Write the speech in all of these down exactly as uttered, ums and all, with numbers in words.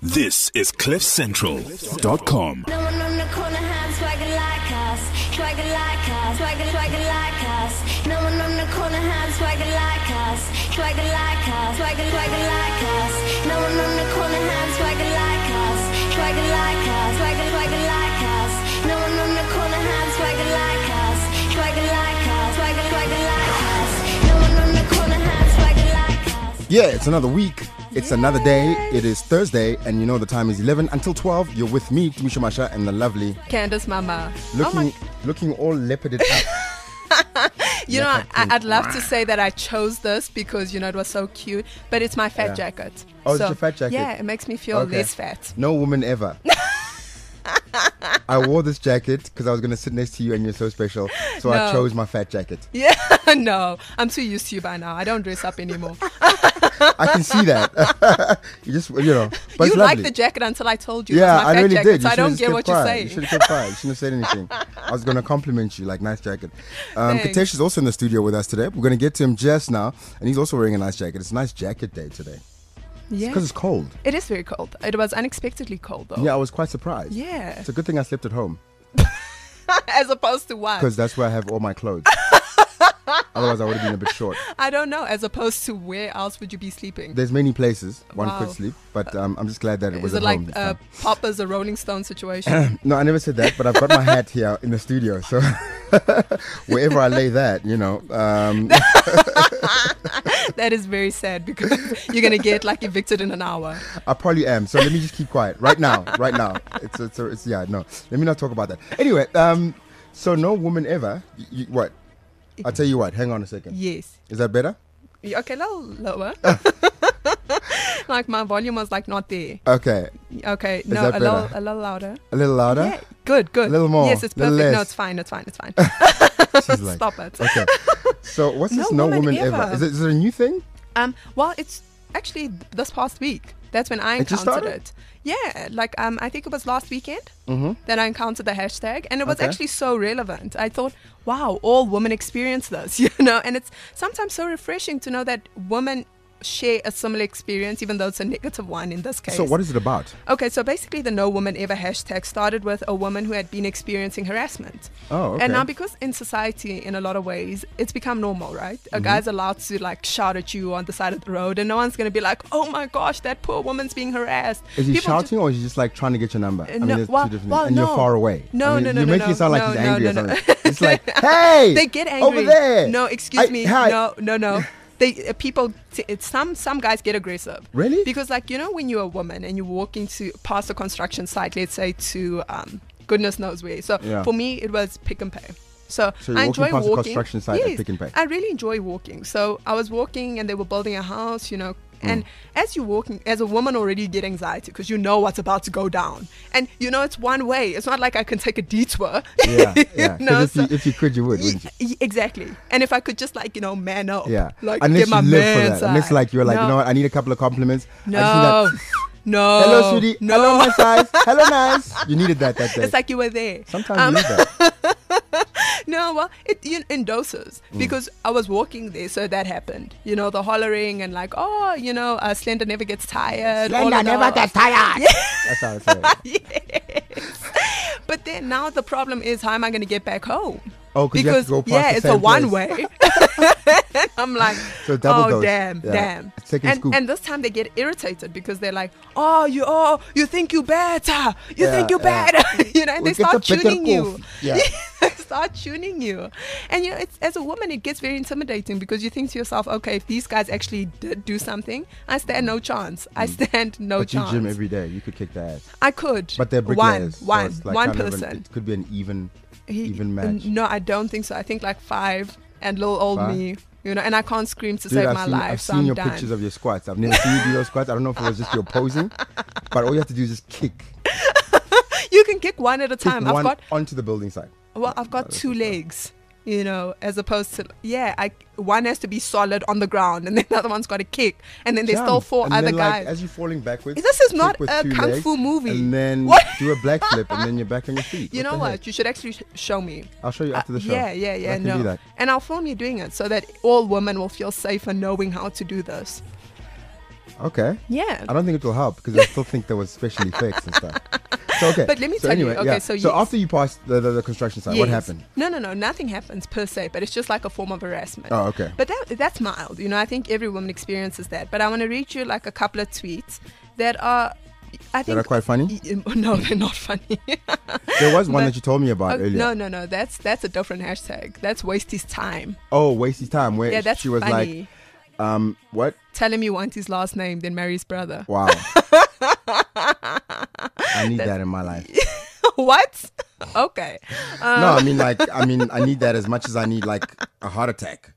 This is cliff central dot com. No one on the corner has swagger like us, swagger like us, swagger, swagger like us. No one on the corner has swagger like us, swagger like us, swagger, swagger like us. No one on the corner has swagger like us, swagger like us, swagger, swagger like us. No one on the corner has swagger like us, swagger like us, swagger, swagger like us. No one on the corner has swagger like us. Yeah, it's another week. It's Yes. another day. It is Thursday, and you know the time is eleven until twelve. You're with me, Tumisha Masha, and the lovely, Candace Mama. looking, Oh my, looking all leoparded up. you know, leopard I, print. I'd love to say that I chose this because, you know, it was so cute, but it's my fat Yeah. jacket. Oh, it's your fat jacket? Yeah, it makes me feel Okay. less fat. No woman ever. I wore this jacket because I was going to sit next to you and you're so special. So I No. chose my fat jacket. Yeah, no, I'm too used to you by now. I don't dress up anymore. I can see that. You just, you know. But You it's liked lovely. the jacket until I told you. Yeah, it was my I fat really jacket, did. So You I don't should've get kept what you quiet. say. You should have kept quiet. You shouldn't have said anything. I was going to compliment you, like, nice jacket. Um, Thanks. Katesh is also in the studio with us today. We're going to get to him just now, and he's also wearing a nice jacket. It's a nice jacket day today. Yeah, Because it's cold. it is very cold. It was unexpectedly cold though. Yeah, I was quite surprised. Yeah. It's a good thing I slept at home, As opposed to what? because that's where I have all my clothes. Otherwise, I would have been a bit short. I don't know. As opposed to where else would you be sleeping? There's many places one Wow. could sleep, but um, I'm just glad that it was Is at it like home. this uh, time. Popper's a Rolling Stone situation? No, I never said that, but I've got my hat here in the studio, so wherever I lay that, you know. Um, That is very sad because you're gonna get like evicted in an hour. I probably am. So let me just keep quiet right now. Right now, it's it's, it's yeah. No, let me not talk about that. Anyway, um, so no woman ever. Y- y- what? I'll tell you what. Hang on a second. Yes. Is that better? Yeah, okay, a little lower. Like my volume was like not there. Okay, Okay, no, that a little, better? a little louder. a little louder. Yeah, good, good. A little more, Yes, it's little perfect. No, less. it's fine. It's fine. It's fine. She's like, Stop it. Okay. So what's this? No No, woman woman, ever. ever. Is it, is it a new thing? Um, well, it's actually this past week. That's when I It just encountered started? it. Yeah, like um, I think it was last weekend Mm-hmm. that I encountered the hashtag, and it was Okay. actually so relevant. I thought, wow, all women experience this, you know, and it's sometimes so refreshing to know that women share a similar experience, even though it's a negative one in this case. So what is it about? Okay, so basically the No Woman Ever hashtag started with a woman who had been experiencing harassment. Oh, okay. And now because in society, in a lot of ways, it's become normal, right? A Mm-hmm. guy's allowed to like shout at you on the side of the road and no one's going to be like, oh my gosh, that poor woman's being harassed. Is he People shouting or is he just like trying to get your number? I mean, no, there's well- two different well, things. And no. you're far away. No, I mean, no, no, You're no, making no. it sound like No, he's no, angry no, or no. something. It's like, hey! They get angry. Over there! No, excuse I- me. hi. No, no, no. They uh, people. T- it's some some guys get aggressive. Really? Because like you know when you're a woman and you're walking to past a construction site, let's say to um, goodness knows where. So Yeah. for me, it was Pick and Pay. So, So you're I walking enjoy past a walking. construction site at Yes, Pick n Pay. I really enjoy walking. So I was walking and they were building a house, you know. And as you're walking, as a woman already you get anxiety because you know what's about to go down. And you know it's one way. It's not like I can take a detour. Yeah, You yeah. 'Cause know, if, you, so- if you could, you would, wouldn't you? Y- Exactly. And if I could just like, you know, man up. Yeah. Like Unless get my you live for man that. Unless side. like you're like, no. you know what, I need a couple of compliments. I No. just need that. No. Hello, sweetie. No. Hello, my size. Hello, nice. You needed that that day. It's like you were there. Sometimes Um, you need that. No, well, it you, in doses Mm. because I was walking there, so that happened. You know, the hollering and like, oh, you know, uh, Slender never gets tired. all of those. tired. That's how it's said. Yes. But then now the problem is, how am I going to get back home? Oh, 'cause you have Because to go past yeah, the it's same a one place. way. And I'm like, So double oh dose. damn, Yeah. damn. Second and, scoop. and this time they get irritated because they're like, oh, you, oh, you think you better, you Yeah, think you yeah. better, you know, and We they get start the better tuning you. coffee. Yeah. They start tuning you, and you know, it's as a woman, it gets very intimidating because you think to yourself, okay, if these guys actually did do something, I stand no chance. I stand no Mm. But you chance. gym every day. You could kick their ass. I could, But they're one, bricklayers. so one, it's like one kind of an- person. it could be an even, He- even match. No, I don't think so. I think like five and little old Five? me, you know, and I can't scream to Dude, save I've my seen, life. I've so seen I'm your done. pictures of your squats. I've never seen you do your squats. I don't know if it was just your posing, but all you have to do is just kick, You can kick one at a kick time. one I've got onto the building site. well, I've got that's two what's up. legs, you know, as opposed to yeah, I one has to be solid on the ground, and then the other one's got to kick, and then there's still Jump. four and other then, guys. Like, as you're falling backwards, This is kick not with a two kung legs, fu movie. And then What? do a black flip, and then you're back on your feet. You know the what? heck? You should actually sh- show me. I'll show you after the Uh, show. Yeah, yeah, yeah. I can no. do that. And I'll film you doing it so that all women will feel safer knowing how to do this. Okay. Yeah. I don't think it will help because I still think there was special effects and stuff. So, okay. But let me so tell you, anyway, okay, yeah. so so yes. after you passed the, the, the construction site, what Yes. happened? No, no, no. Nothing happens per se, but it's just like a form of harassment. Oh, okay. But that, that's mild. You know, I think every woman experiences that. But I want to read you like a couple of tweets that are, I think. That are quite funny? Y- No, they're not funny. There was one But- that you told me about Oh, earlier. no, no, no. That's that's a different hashtag. That's waste his time. Oh, waste his time. Where Yeah, that's she was funny. like, um, what? Tell him you want his last name, then marry his brother. Wow. I need that in my life. What? Okay. Um, No, I mean like I mean I need that as much as I need like a heart attack.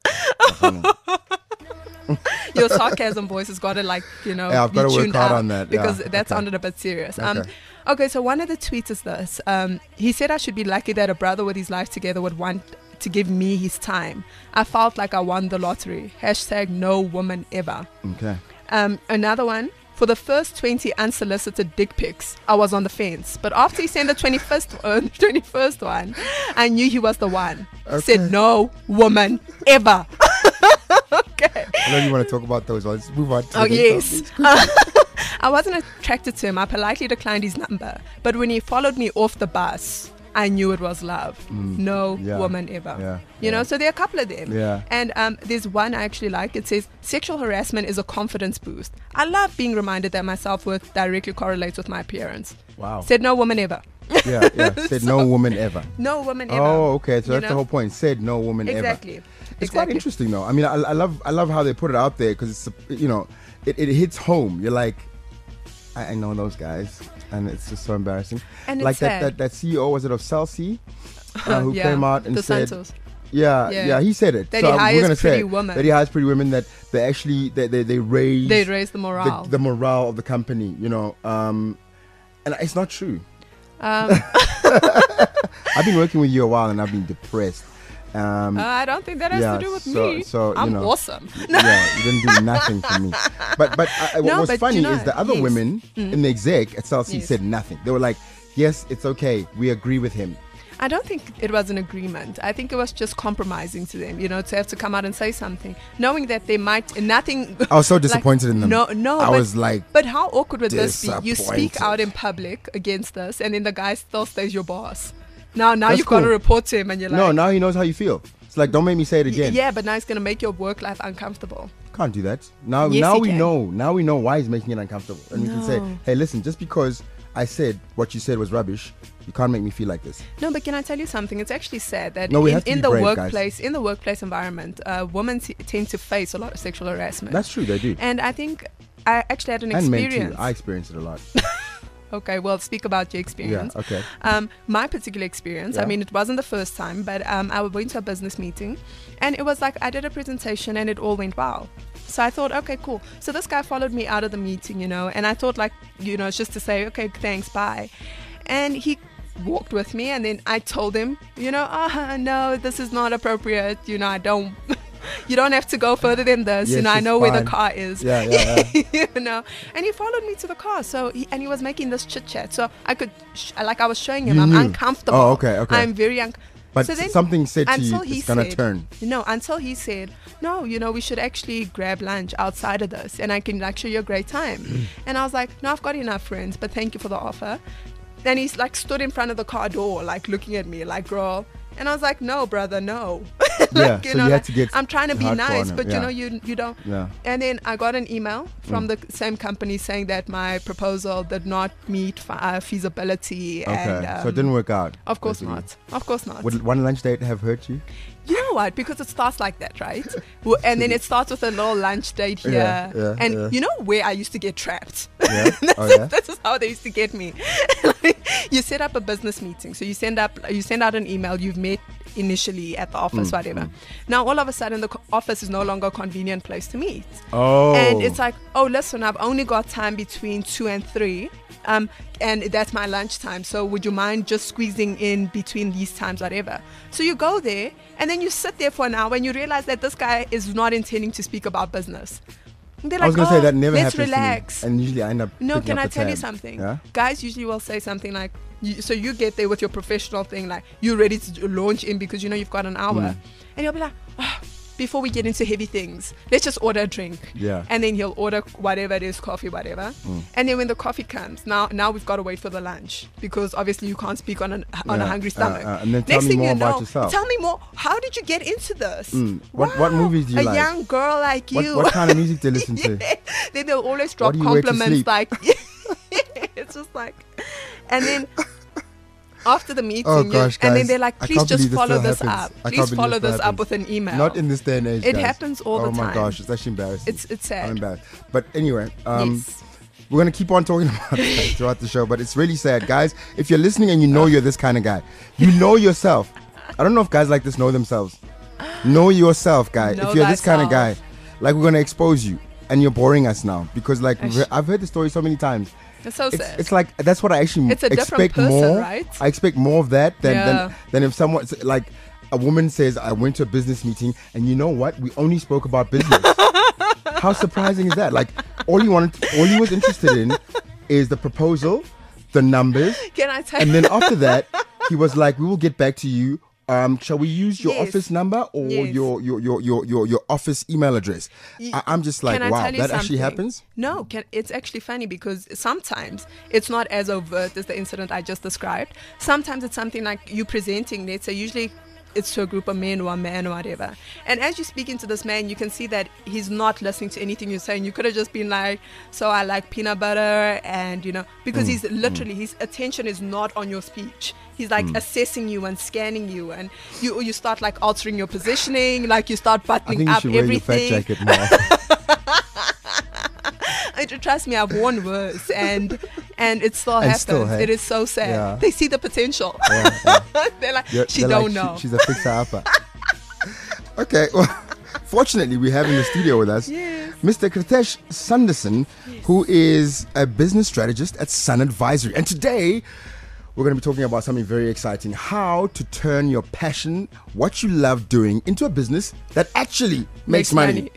Your sarcasm voice has got to like, you know, Yeah, I've be gotta work tuned hard out on that, because yeah. that Okay. sounded a bit serious. Um, Okay. okay, so one of the tweets is this. Um, he said I should be lucky that a brother with his life together would want to give me his time. I felt like I won the lottery. Hashtag no woman ever. Okay. Um, another one. For the first twenty unsolicited dick pics, I was on the fence. But after he sent the twenty-first, uh, twenty-first one, I knew he was the one. Okay. Said no woman ever. Okay. I know you want to talk about those ones. Move on. To Oh, the next yes. topic. I wasn't attracted to him. I politely declined his number. But when he followed me off the bus, I knew it was love. No Yeah. woman ever. Yeah. You Yeah. know, so there are a couple of them. Yeah. And um, there's one I actually like. It says, sexual harassment is a confidence boost. I love being reminded that my self-worth directly correlates with my appearance. Wow. Said no woman ever. Yeah, yeah. Said no woman ever. No woman ever. Oh, okay. So You that's the know? whole point. Said no woman ever. Exactly. It's quite exactly. interesting though. I mean, I, I love I love how they put it out there because it's you know it, it hits home. You're like, I, I know those guys, and it's just so embarrassing. And like it's that, sad. that that C E O was it of Celsi, uh, who Yeah, came out and the said, Santos. yeah, yeah, Yeah. he said it. That so he I'm- hires we're gonna pretty say women. that he hires pretty women that they actually they they, they raise They raise the the, morale. the morale of the company. You know, um, and it's not true. um, I've been working with you a while, and I've been depressed. Um, I don't think that has yeah, to do with so- me. so, you I'm know. awesome. yeah, you didn't do nothing for me. But but uh, what No, was but funny you know, is the other yes. women in the exec at Celsi Yes. said nothing. They were like, "Yes, it's okay. We agree with him." I don't think it was an agreement. I think it was just compromising to them, you know, to have to come out and say something, knowing that they might nothing. I was so like, disappointed in them. No, no. I but, was like, but how awkward would this be? You speak disappointed. out in public against us, and then the guy still stays your boss. Now, now That's you've got to cool. report to him, and you're like, "No, now he knows how you feel." It's like, don't make me say it Y- again. Yeah, but now it's going to make your work life uncomfortable. Can't do that. Now, Yes, now he we can. know. Now we know why he's making it uncomfortable, and we can say, No. "Hey, listen, just because I said what you said was rubbish, you can't make me feel like this." No, but can I tell you something? It's actually sad that No, we in, have to in be the brave, guys. workplace, in the workplace environment, uh, women t- tend to face a lot of sexual harassment. That's true. They do. And I think I actually had an And men experience. too. I experienced it a lot. Okay, well, speak about your Yeah. experience. Okay. Um, my particular experience, I Yeah. mean, it wasn't the first time, but um, I went to a business meeting and it was like I did a presentation and it all went well. So I thought, okay, cool. So this guy followed me out of the meeting, you know, and I thought, like, you know, it's just to say, okay, thanks, bye. And he walked with me and then I told him, you know, ah, no, this is not appropriate. You know, I don't. You don't have to go further than this. Yes, you know, I it's know where the fine. car is. Yeah, yeah, yeah. You know, and he followed me to the car. So he, and he was making this chit chat. So I could, sh- like I was showing him, You I'm knew. uncomfortable. Oh, okay, okay. I'm very un- But so s- then, something said to you, until he it's gonna said- turn. No, until he said, no, you know, we should actually grab lunch outside of this, and I can like show you a great time. And I was like, no, I've got enough friends, but thank you for the offer. Then he's like stood in front of the car door, like looking at me, like, girl. And I was like, no, brother, no. Like, Yeah, so you had to get I'm trying to be hardcore nice, on it, but yeah. you know, you you don't. Yeah. And then I got an email from the same company saying that my proposal did not meet fi- uh, feasibility. Okay. And, um, so it didn't work out. Of course basically. not. Of course not. Would one lunch date have hurt you? You know what? Because it starts like that, right? W- and then it starts with a little lunch date here. Yeah, yeah, and yeah. you know where I used to get trapped? Yeah. That's Oh, yeah? This is how they used to get me. Like, you set up a business meeting. So you send up, you send out an email. You've met initially at the office, Mm, whatever. Now all of a sudden the co- office is no longer a convenient place to meet. Oh. And it's like, oh, listen, I've only got time between two and three. Um, and that's my lunchtime. So would you mind just squeezing in between these times, whatever? So you go there and then you sit there for an hour and you realize that this guy is not intending to speak about business. And they're I was like, gonna oh, say that never let's happens relax. to me, and usually I end up. No, picking can up I the tell you tab. something? Yeah. Guys usually will say something like, you, so you get there with your professional thing, like you're ready to launch in because you know you've got an hour. Mm. And you'll be like, oh, before we get into heavy things, let's just order a drink. Yeah. And then he'll order whatever it is, coffee, whatever. Mm. And then when the coffee comes, now now we've got to wait for the lunch because obviously you can't speak on an, on a Yeah. hungry Uh, stomach. uh, and then tell Next me thing more you about know, yourself. tell me more. How did you get into this? Mm. What- what movies do you a like? A young girl like What, you. what kind of music do you listen to? Yeah. Then they'll always drop do you wear to compliments sleep? like, it's just like, and then after the meeting, Oh you- gosh, and then guys, they're like, I please can't just believe this follow still this happens. up. I Please can't believe follow this this still up with an email. Not in this day and age. It guys. happens all oh the my time. gosh, it's actually embarrassing. It's it's sad. I'm embarrassed. But anyway, um, Yes. we're gonna keep on talking about that throughout the show. But it's really sad, guys. If you're listening and you know you're this kind of guy, you know yourself. I don't know if guys like this know themselves. Know yourself, guy. Know if you're this kind of guy, thyself. like we're gonna expose you, and you're boring us now because like Ish. we've- I've heard the story so many times. It's so It's, sad. it's like that's what I actually It's a different expect person, more. right? I expect more of that than Yeah. than, than if someone like a woman says, "I went to a business meeting and you know what? We only spoke about business." How surprising is that? Like all he wanted, all he was interested in, is the proposal, the numbers, Can I tell and you? then after that, he was like, "We will get back to you. Um, shall we use your Yes. office number or Yes. your, your, your, your, your, your office email address?" I, I'm just like, Can I wow, tell you that actually something? happens. No, can, it's actually funny because sometimes it's not as overt as the incident I just described. Sometimes it's something like you presenting it. So usually it's to a group of men or a man or whatever. And as you're speaking to this man, you can see that he's not listening to anything you're saying. You could have just been like, so I like peanut butter and, you know, because Mm, he's literally, his attention is not on your speech. He's like Mm. assessing you and scanning you, and you you start like altering your positioning, like you start I buttoning think you up should wear everything. your fat jacket more. I, trust me, I've worn worse, and and it still And happens. still, hey? It is so sad. Yeah. They see the potential. Yeah, yeah. They're like, You're- she they're don't like, know. She, she's a fixer upper. Okay, well, fortunately, we have in the studio with us Yes. Mister Kritesh Sanderson, who is a business strategist at Sun Advisory. And today, we're going to be talking about something very exciting: how to turn your passion, what you love doing, into a business that actually makes, money.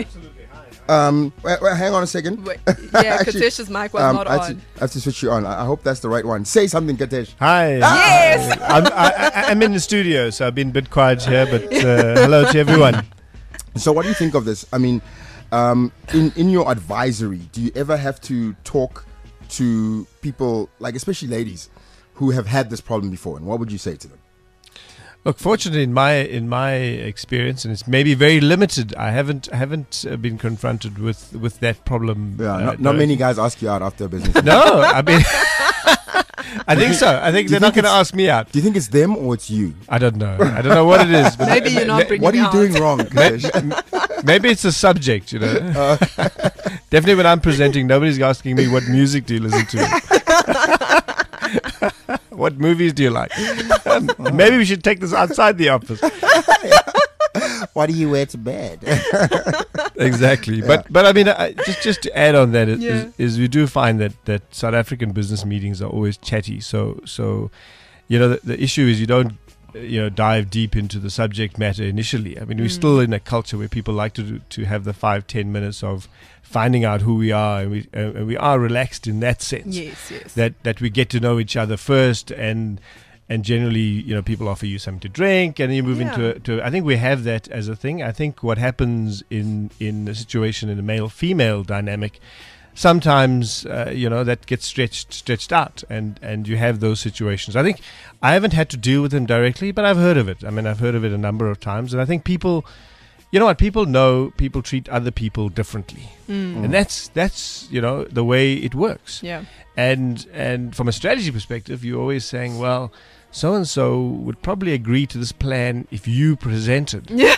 Um, well, well, hang on a second. Wait, yeah, Actually, Katesh's mic was um, not I have to- on. I have to switch you on. I I hope that's the right one. Say something, Katesh. Hi. Yes. I'm, I, I- I'm in the studio, so I've been a bit quiet here, but uh, hello to everyone. So, what do you think of this? I mean, um, in in your advisory, do you ever have to talk to people, like especially ladies, who have had this problem before? And what would you say to them? Look, fortunately, in my in my experience, and it's maybe very limited, I haven't haven't uh, been confronted with, with that problem. Yeah, uh, not, not many directly. guys ask you out after a business. No, I mean, I think so. I think Do you they're not think going to it's- ask me out. Do you think it's them or it's you? I don't know. I don't know what it is. But Maybe you're not ma- bringing What are you out. doing wrong, Katesh? Maybe it's a subject, you know. Definitely when I'm presenting, nobody's asking me what music do you listen to. What movies do you like? Um, maybe we should take this outside the office. What do you wear to bed? Exactly. But but I mean, I, just just to add on that is, Yeah. is, is we do find that, that South African business meetings are always chatty. So so, you know, the, the issue is you don't uh, you know dive deep into the subject matter initially. I mean, we're Mm. still in a culture where people like to do, to have the five ten minutes of finding out who we are, and we uh, and we are relaxed in that sense. Yes, yes. That that we get to know each other first, and and generally, you know, people offer you something to drink, and then you move Yeah. into. To, I think we have that as a thing. I think what happens in in a situation in a male female dynamic, sometimes uh, you know that gets stretched stretched out, and and you have those situations. I think I haven't had to deal with them directly, but I've heard of it. I mean, I've heard of it a number of times, and I think people. You know what? People know people treat other people differently, Mm. and that's that's you know the way it works. Yeah. And and from a strategy perspective, you're always saying, well, so and so would probably agree to this plan if you presented, Yeah.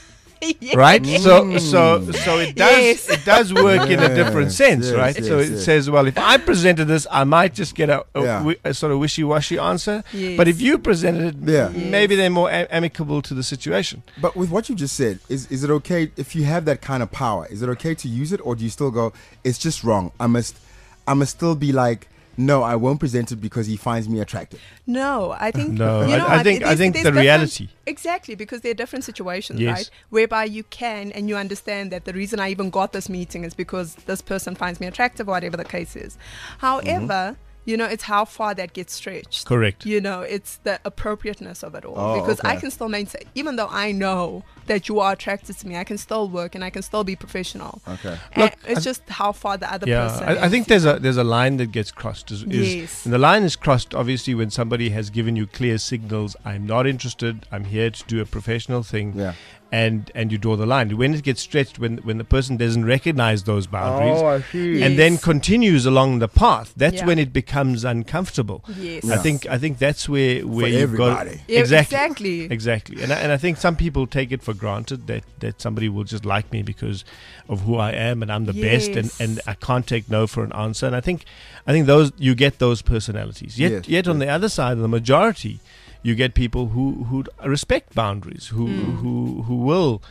right? So Mm. so so it does Yes. it does work in a different Yes, sense, yes, right? yes, so it yes. says, well, if I presented this, I might just get a, a, Yeah. wi- a sort of wishy-washy answer. Yes. But if you presented it, Yeah. maybe they're more a- amicable to the situation. But with what you just said, is is it okay if you have that kind of power? Is it okay to use it, or do you still go, it's just wrong? I must, I must still be like, no, I won't present it because he finds me attractive. No, I think No, you I- know I what, think- I there's- think there's the different- reality. Exactly, because there are different situations, Yes. right? Whereby you can and you understand that the reason I even got this meeting is because this person finds me attractive, or whatever the case is. However, you know, it's how far that gets stretched. Correct. You know, it's the appropriateness of it all. Oh, because I okay. can still maintain, even though I know that you are attracted to me, I can still work and I can still be professional. Okay. And Look, it's I- just how far the other Yeah, person I, I is. think there's a there's a line that gets crossed. Is, is- Yes. and the line is crossed obviously when somebody has given you clear signals. I'm not interested. I'm here to do a professional thing. Yeah. And and you draw the line. When it gets stretched, when when the person doesn't recognize those boundaries, Oh, I see. and then Yes. continues along the path, that's Yeah. when it becomes uncomfortable. Yes. I Yeah. think I think that's where where For you've got everybody. Yeah, exactly exactly. exactly. And I, and I think some people take it for granted that that somebody will just like me because of who I am and I'm the best, and, Yes. and I can't take no for an answer. And I think I think those you get those personalities. Yet Yes, yet on yes. the other side, the majority, you get people who who respect boundaries, who Mm. who who will.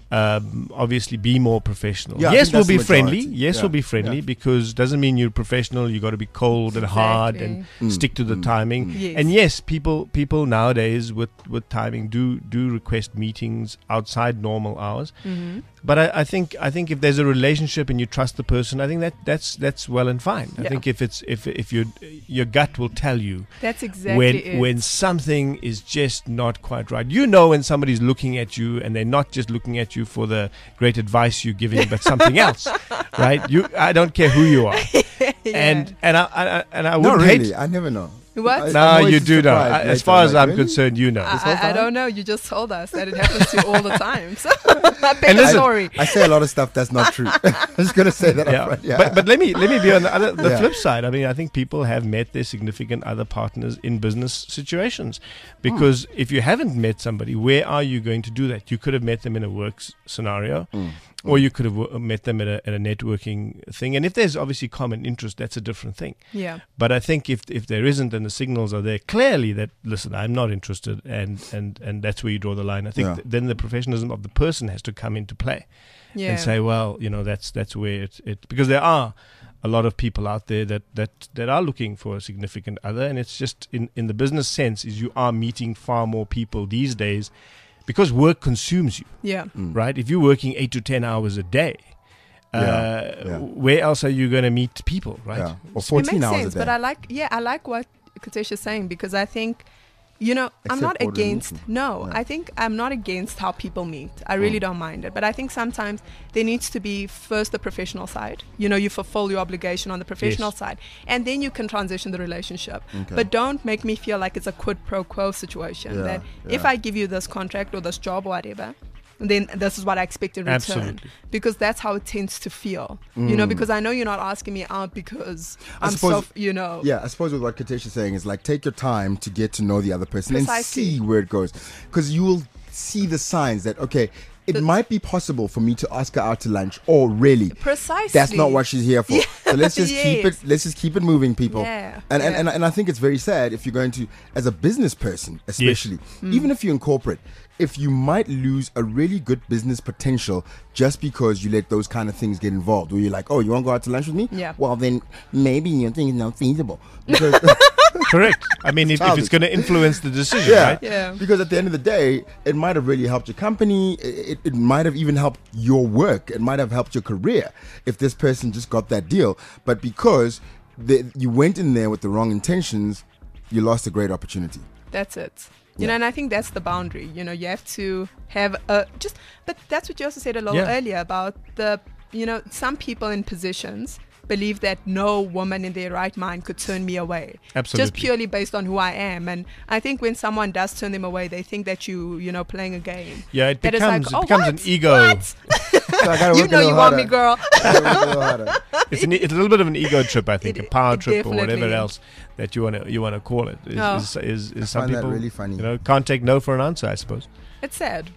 Um, obviously be more professional. Yeah, I yes, think we'll that's be the friendly. majority. Yes, Yeah, we'll be friendly yeah. because doesn't mean you're professional. You got to be cold and hard and Mm, stick to the mm, timing. mm. Yes. And yes, people people nowadays with, with timing do do request meetings outside normal hours. Mm-hmm. But I, I think I think if there's a relationship and you trust the person, I think that that's that's well and fine. I Yeah. think if it's if if you your gut will tell you That's exactly when it. when something is just not quite right. You know when somebody's looking at you and they're not just looking at you for the great advice you're giving, but something else, right? You I don't care who you are, Yeah. and and I, I and I Not wouldn't really. hate. I never know. What? I- No, I'm always you do know. surprised I, as later, far as like, I'm really? concerned, you know. This whole I, I time? don't know. You just told us that it happens to you all the time. So, I bet And the listen, story. I say a lot of stuff that's not true. I'm just gonna say that yeah. up front. Yeah. But but let me let me be on the other the Yeah. flip side. I mean, I think people have met their significant other partners in business situations, because Hmm. if you haven't met somebody, where are you going to do that? You could have met them in a work s- scenario, Mm. or you could have w- met them at a, at a networking thing. And if there's obviously common interest, that's a different thing. Yeah. But I think if if there isn't, and the signals are there clearly that listen, I'm not interested, and and and that's where you draw the line. I think Yeah. th- then the professionalism of the person has to come into play. Yeah. And say, well, you know, that's that's where it, it because there are a lot of people out there that, that, that are looking for a significant other, and it's just in, in the business sense is you are meeting far more people these days because work consumes you, yeah. Mm. right? If you're working eight to ten hours a day, uh, Yeah, yeah. where else are you going to meet people, right? Yeah. Or It fourteen makes hours sense, a day. but I like, yeah, I like what Katesh is saying, because I think, you know, I'm Except not ordering against, meeting. no, Yeah. I think I'm not against how people meet. I really Mm. don't mind it. But I think sometimes there needs to be first the professional side. You know, you fulfill your obligation on the professional Yes. side, and then you can transition the relationship. Okay. But don't make me feel like it's a quid pro quo situation. Yeah, that if yeah. I give you this contract or this job or whatever, then this is what I expect in return. Absolutely. Because that's how it tends to feel. You know, Mm. because I know you're not asking me out because I I'm suppose- so, you know. Yeah, I suppose what what Katesh is saying is like take your time to get to know the other person and Precisely. see where it goes, because you will see the signs that okay, it The- might be possible for me to ask her out to lunch, or really Precisely. that's not what she's here for. So let's just keep it. Yes. Let's just keep it moving, people. Yeah, And, and yeah. and and I think it's very sad if you're going to, as a business person, especially, Mm. even if you're in corporate, if you might lose a really good business potential just because you let those kind of things get involved, where you're like, oh, you want to go out to lunch with me? Yeah. Well, then maybe you think it's not feasible because. Correct. I mean, if, if childish. it's going to influence the decision, Yeah. right? Yeah. Because at the end of the day, it might have really helped your company. It, it might have even helped your work. It might have helped your career if this person just got that deal. But because the, you went in there with the wrong intentions, you lost a great opportunity. That's it. You Yeah. know, and I think that's the boundary. You know, you have to have a just, but that's what you also said a little Yeah. earlier about the, you know, some people in positions believe that no woman in their right mind could turn me away. Absolutely. Just purely based on who I am. And I think when someone does turn them away, they think that you, you know, playing a game. Yeah, it That is becomes like, it oh, becomes what? an ego. What? So I gotta You work a know little you want me, harder. girl. I gotta work a little harder. It's, an, it's a little bit of an ego trip, I think, It- a power it trip or whatever definitely else that you want to you want to call it. Is, Oh. is, is, is some find that people really funny. you know can't take no for an answer, I suppose. It's sad.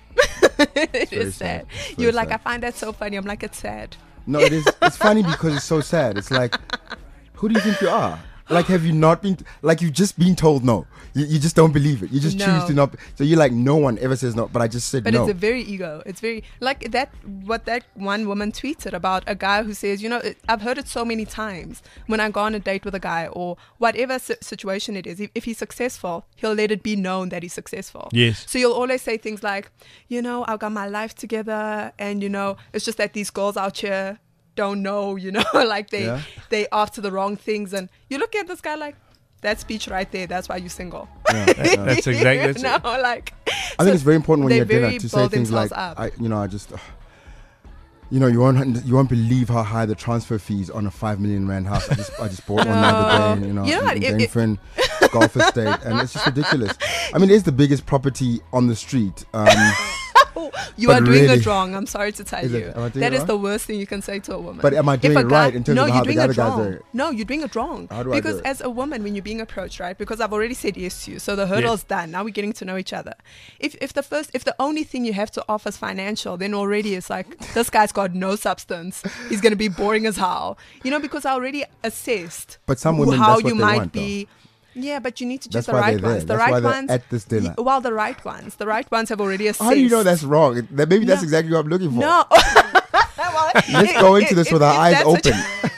It very is sad. sad. It's very You're like, sad. I find that so funny. I'm like, it's sad. No, it is. It's funny because it's so sad. It's like, who do you think you are? Like, have you not been? Like, you've just been told no. You, you just don't believe it. You just No. choose to not. So you're like, no one ever says no, but I just said But no. it's a very ego. It's very like that. What that one woman tweeted about a guy who says, you know, it, I've heard it so many times. When I go on a date with a guy or whatever si- situation it is, if, if he's successful, he'll let it be known that he's successful. Yes. So you'll always say things like, you know, I've got my life together, and you know, it's just that these girls out here don't know, you know, like they Yeah. they after the wrong things, and you look at this guy like, that speech right there, that's why you're single. Yeah, yeah. That's exactly that's no, it. like I think it's very important when they you're at dinner very to say build things like, themselves up. I, you know, I just, uh, you know, you won't, you won't believe how high the transfer fees on a five million rand house. I just, I just bought one the other day, and, you know, You know what, in it- it- Dainfern Golf Estate, and it's just ridiculous. I mean, it's the biggest property on the street. Um, you But are doing really- it wrong. I'm sorry to tell Is it- you. am I doing That it is wrong? the worst thing you can say to a woman. But am I If doing a it guy- right in terms no, of you're how the doing other it guys wrong. are? No, you're doing it wrong. How do I do because it? as a woman, when you're being approached, right? Because I've already said yes to you, so the hurdle's done. Now we're getting to know each other. If if the first, if the only thing you have to offer is financial, then already it's like this guy's got no substance. He's gonna be boring as hell. You know, because I already assessed. But some who- women, how that's what you they might want, though. be. Yeah, but you need to choose That's the why right they're there. ones. The That's why right they're ones at this dinner. y- Well, the right ones. The right ones have already assessed. How do you know that's wrong? It- that- Maybe that's No. exactly what I'm looking for. No. Well, Let's if- go into if- this if- with our if eyes that's what open. you-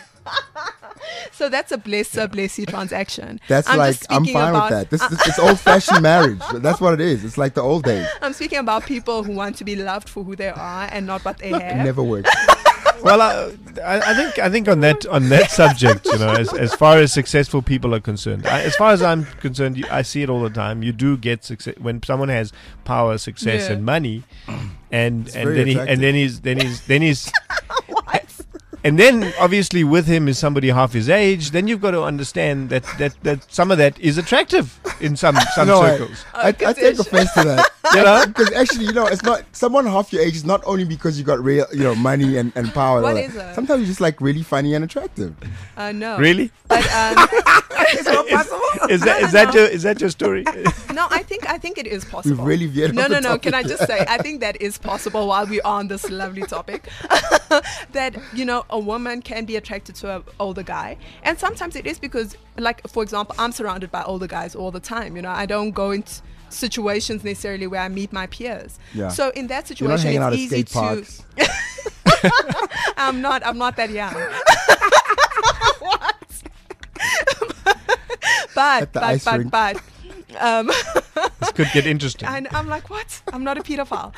So that's a blesser blessy transaction. That's I'm like, just I'm speaking fine about, with that. This, this it's old fashioned marriage. That's what it is. It's like the old days. I'm speaking about people who want to be loved for who they are and not what they It have. never works. Well, I, I I think I think on that on that subject, you know, as as far as successful people are concerned, I, as far as I'm concerned, you, I see it all the time. You do get success when someone has power, success, Yeah. and money, and It's and very then he, attractive. and then he's then he's then he's. And then, obviously, with him is somebody half his age. Then you've got to understand that, that, that some of that is attractive in some some No, I, circles. I, I take offense to that. You know? Because actually, you know, it's not someone half your age is not only because you got real, you know, money and, and power. and What all is that. it? Sometimes you're just like really funny and attractive. Uh, no. Really? But um, Is that is that your is that your story? no, I think I think it is possible. We've really veered No, off no, the no. Can I topic. just say I think that is possible while we're on this lovely topic. That you know a woman can be attracted to an older guy, and sometimes it is because, like for example, I'm surrounded by older guys all the time. You know, I don't go into situations necessarily where I meet my peers. Yeah. So in that You're not situation, hanging out at it's easy skate to. parks. I'm not. I'm not that young. what? but At the but ice but rink. but. Um, This could get interesting. and I'm like, what? I'm not a pedophile.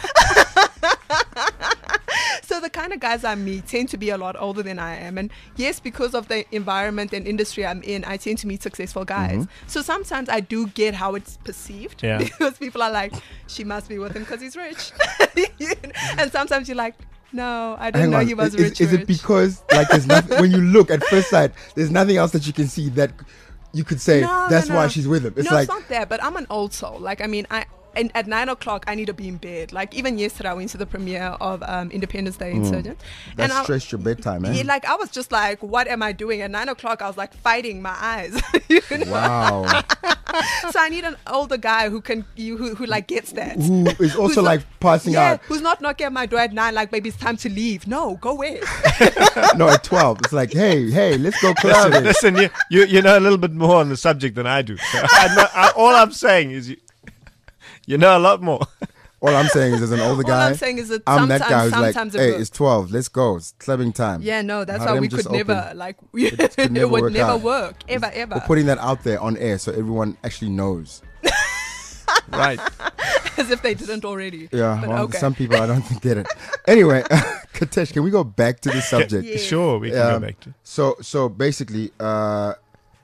So the kind of guys I meet tend to be a lot older than I am. And yes, because of the environment and industry I'm in, I tend to meet successful guys. Mm-hmm. So sometimes I do get how it's perceived. Yeah. Because people are like, she must be with him because he's rich. And sometimes you're like, no, I didn't Hang know on. he was is, rich. is it rich. because like there's nothing when you look at first sight, there's nothing else that you can see that you could say No, that's no, why no. she's with him. It's no, like it's not that, but I'm an old soul. Like, I mean, I and at nine o'clock I need to be in bed. Like even yesterday, I went to the premiere of um, Independence Day Insurgent, Mm. that and I, stressed your bedtime, eh? yeah, like I was just like, what am I doing? At nine o'clock, I was like fighting my eyes. You know? Wow. So I need an older guy who can, you who, who like gets that. Who is also Who's like not- passing yeah, out? who's not knocking at my door at nine? Like, baby, it's time to leave. No, go away. No, at twelve. It's like, hey, hey, let's go Listen, clubbing. listen you, you you know a little bit more on the subject than I do. So I'm not, I, all I'm saying is you, you know a lot more. All I'm saying is, as an older All guy, I'm saying is that I'm that sometimes, guy who's like, sometimes it hey, works. it's twelve. Let's go. It's clubbing time. Yeah, no, that's why Harem we just could never opened. like It it, could never would work never out. work ever ever. We're putting that out there on air so everyone actually knows. Right. As if they didn't already. Yeah, But well, okay. some people I don't think get it. Anyway, Katesh, can we go back to the subject? Yeah. Sure, we can Um, go back to. So, so basically, uh,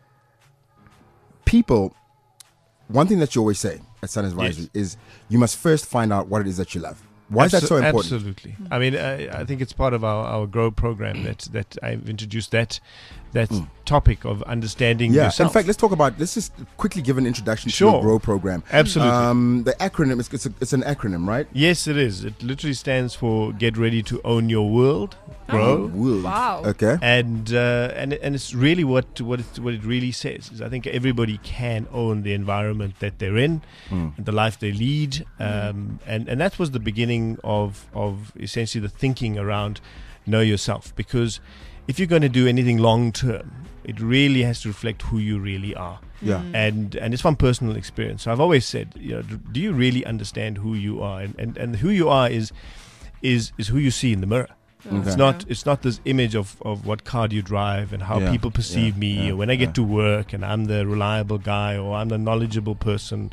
people. One thing that you always say at Sun Advisory Yes. is you must first find out what it is that you love. Why is that so Abso- important? Absolutely. I mean, I, I think it's part of our, our Grow program that that I've introduced that that topic of understanding Mm. Yeah. yourself. In fact, let's talk about. Let's just quickly give an introduction to Sure. your Grow program. Absolutely. Um, the acronym is it's, a, it's an acronym, right? Yes, it is. It literally stands for Get Ready to Own Your World, Grow. World. Wow. Okay. And uh, and and it's really what what it, what it really says is I think everybody can own the environment that they're in, Mm. and the life they lead, um, and and that was the beginning of of essentially the thinking around know yourself, because if you're going to do anything long term, it really has to reflect who you really are. Yeah. And and it's from personal experience. So I've always said, you know, d- do you really understand who you are? And and, and who you are is is is who you see in the mirror. Okay. It's not it's not this image of, of what car do you drive and how Yeah, people perceive yeah, me, yeah, or when I get yeah. to work and I'm the reliable guy or I'm the knowledgeable person,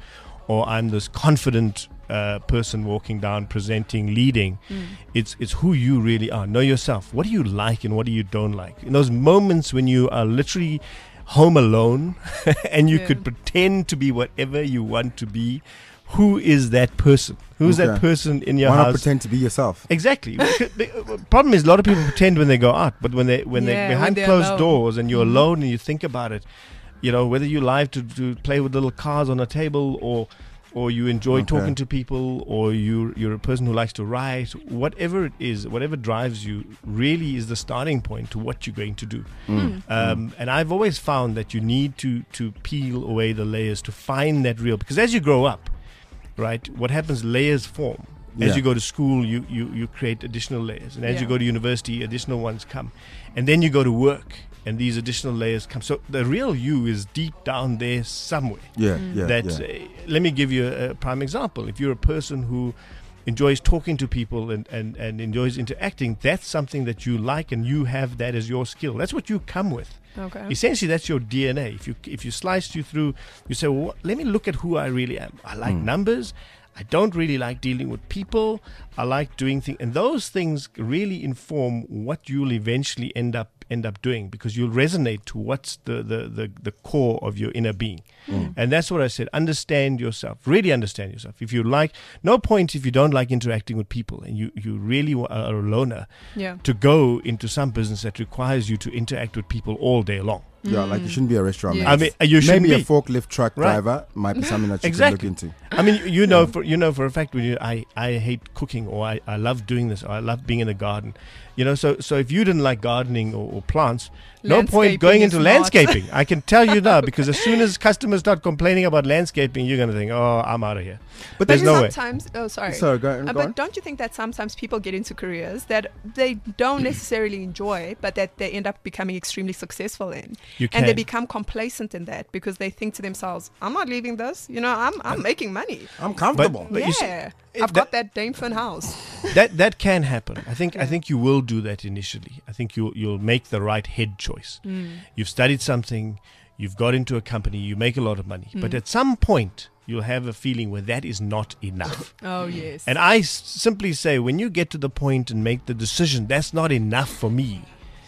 or I'm this confident uh, person walking down, presenting, leading. Mm. It's it's who you really are. Know yourself. What do you like and what do you don't like? In those moments when you are literally home alone and you Yeah. could pretend to be whatever you want to be, who is that person? Who's Okay. that person in your Why not house? pretend to be yourself? Exactly. The the problem is a lot of people pretend when they go out, but when they when Yeah, they're when behind they're closed alone. doors and you're Mhm. alone and you think about it, you know, whether you like to, to play with little cars on a table or or you enjoy Okay. talking to people or you you're a person who likes to write, whatever it is, whatever drives you really is the starting point to what you're going to do. Mm. Um, and I've always found that you need to to peel away the layers to find that real, because as you grow up, right, what happens, layers form. As Yeah. you go to school, you, you, you create additional layers. And as you Yeah. go to university, additional ones come. And then you go to work, and these additional layers come. So the real you is deep down there somewhere. Yeah, yeah, that yeah. uh, let me give you a, a prime example. If you're a person who enjoys talking to people and, and, and enjoys interacting, that's something that you like, and you have that as your skill. That's what you come with. Okay. Essentially, that's your D N A. If you if you slice you through, you say, well, let me look at who I really am. I like numbers. I don't really like dealing with people. I like doing things, and those things really inform what you'll eventually end up end up doing, because you'll resonate to what's the the the, the core of your inner being. And that's what I said. Understand yourself. Really understand yourself. If you like, no point if you don't like interacting with people and you you really wa- are a loner, Yeah. to go into some business that requires you to interact with people all day long. Yeah, like you shouldn't be a restaurant Yes. manager. I mean, uh, you shouldn't Maybe be. a forklift truck Right. driver might be something that you Exactly. could look into. I mean, you- you know, for you know for a fact when you I, I hate cooking, or I, I love doing this, or I love being in the garden. You know, so so if you didn't like gardening or, or plants, no point Landscaping going is into not. landscaping. I can tell you now, because as soon as customers start complaining about landscaping, you're going to think, oh, I'm out of here. But There's there's no way. sometimes, oh, sorry. Sorry, go, Uh, go but on. don't you think that sometimes people get into careers that they don't necessarily enjoy, but that they end up becoming extremely successful in, You and they can. become complacent in that because they think to themselves, "I'm not leaving this. You know, I'm I'm making money. I'm comfortable. But you see, yeah, if I've that- got that Dane Finn house. that that can happen. I think I Yeah. think you will do that initially. I think you you'll make the right head choice. You've studied something, you've got into a company, you make a lot of money, but at some point you'll have a feeling where that is not enough. Oh yes. And I s- simply say, when you get to the point and make the decision, that's not enough for me,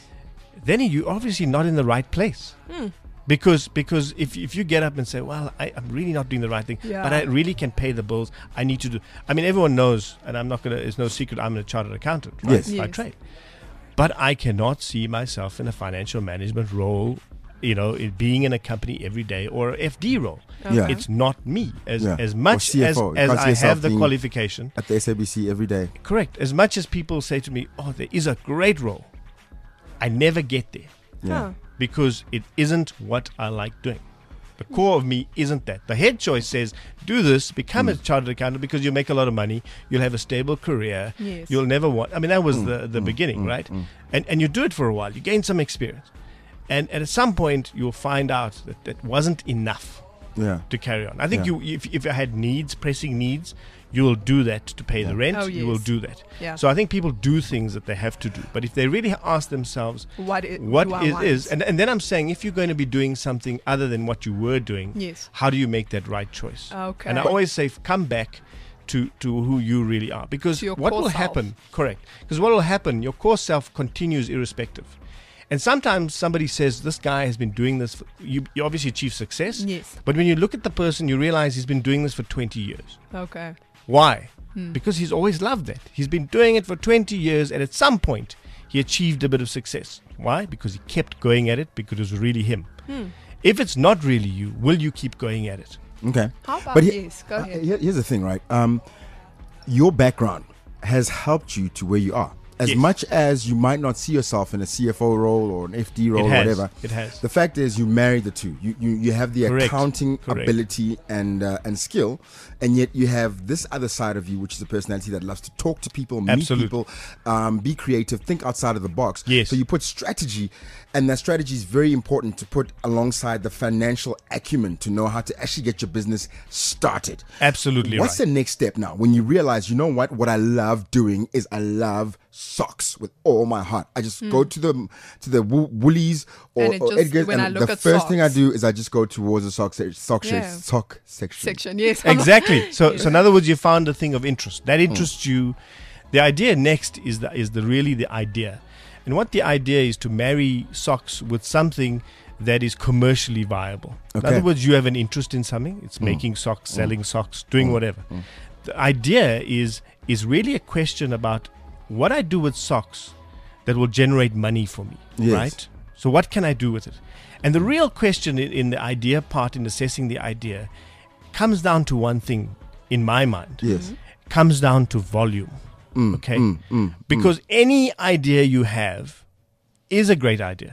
then you're obviously not in the right place. Because because if if you get up and say, well, I, I'm really not doing the right thing, Yeah. but I really can pay the bills, I need to do. I mean, everyone knows, and I'm not gonna. It's no secret. I'm a chartered accountant, right, Yes. by Yes. trade. But I cannot see myself in a financial management role, you know, in being in a company every day, or a F D role. Yeah. It's not me. As Yeah. as Or much C F as, O. You as can't see I yourself have the being- qualification, At the S A B C every day. correct. As much as people say to me, "Oh, there is a great role," I never get there, Yeah. Huh. because it isn't what I like doing. The core of me isn't that. The head choice says, do this, become a chartered accountant, because you'll make a lot of money, you'll have a stable career, Yes. you'll never want. I mean, that was the, the beginning, right? And and you do it for a while, you gain some experience. And, and at some point, you'll find out that that wasn't enough Yeah. to carry on. I think Yeah. you, if, if you had needs, pressing needs, you will do that to pay the rent. Oh, You will yes. do that. Yeah. So I think people do things that they have to do. But if they really ask themselves, What i- what do I is, want? is and, and then I'm saying, if you're going to be doing something other than what you were doing, Yes. how do you make that right choice? Okay. And I always say, f- come back to, to who you really are. Because To your what core will self. happen, correct, because what will happen, your core self continues irrespective. And sometimes somebody says, this guy has been doing this, for, you, you obviously achieve success. Yes. But when you look at the person, you realize he's been doing this for twenty years. Okay. Why? Hmm. Because he's always loved that. He's been doing it for twenty years, and at some point, he achieved a bit of success. Why? Because he kept going at it, because it was really him. Hmm. If it's not really you, will you keep going at it? Okay. How about But he- yes? Go Uh, ahead. here- here's the thing, right? Um, your background has helped you to where you are. As Yes. much as you might not see yourself in a C F O role or an F D role It or has. whatever, It has. the fact is you marry the two. You you, you have the Correct. accounting Correct. ability and uh, and skill, and yet you have this other side of you, which is a personality that loves to talk to people, meet Absolutely. people, um, be creative, think outside of the box. Yes. So you put strategy, and that strategy is very important to put alongside the financial acumen to know how to actually get your business started. Absolutely What's right. the next step now when you realize, you know what, what I love doing is I love socks with all my heart. I just go to the to the wo- Woolies or, And it or just- Edgar's, when and I look the at first thing I socks- do is I just go towards the sock se- sock, se- Yeah. sock section. Section, yes. Exactly. So, so in other words, you found a thing of interest that interests you. The idea next is the is the really the idea, and what the idea is to marry socks with something that is commercially viable. In Okay. other words, you have an interest in something. It's making socks, selling socks, doing whatever. The idea is is really a question about what I do with socks that will generate money for me, Yes. right? So what can I do with it? And the real question in, in the idea part, in assessing the idea, comes down to one thing in my mind. Yes. Comes down to volume. Okay? mm, mm, because any idea you have is a great idea.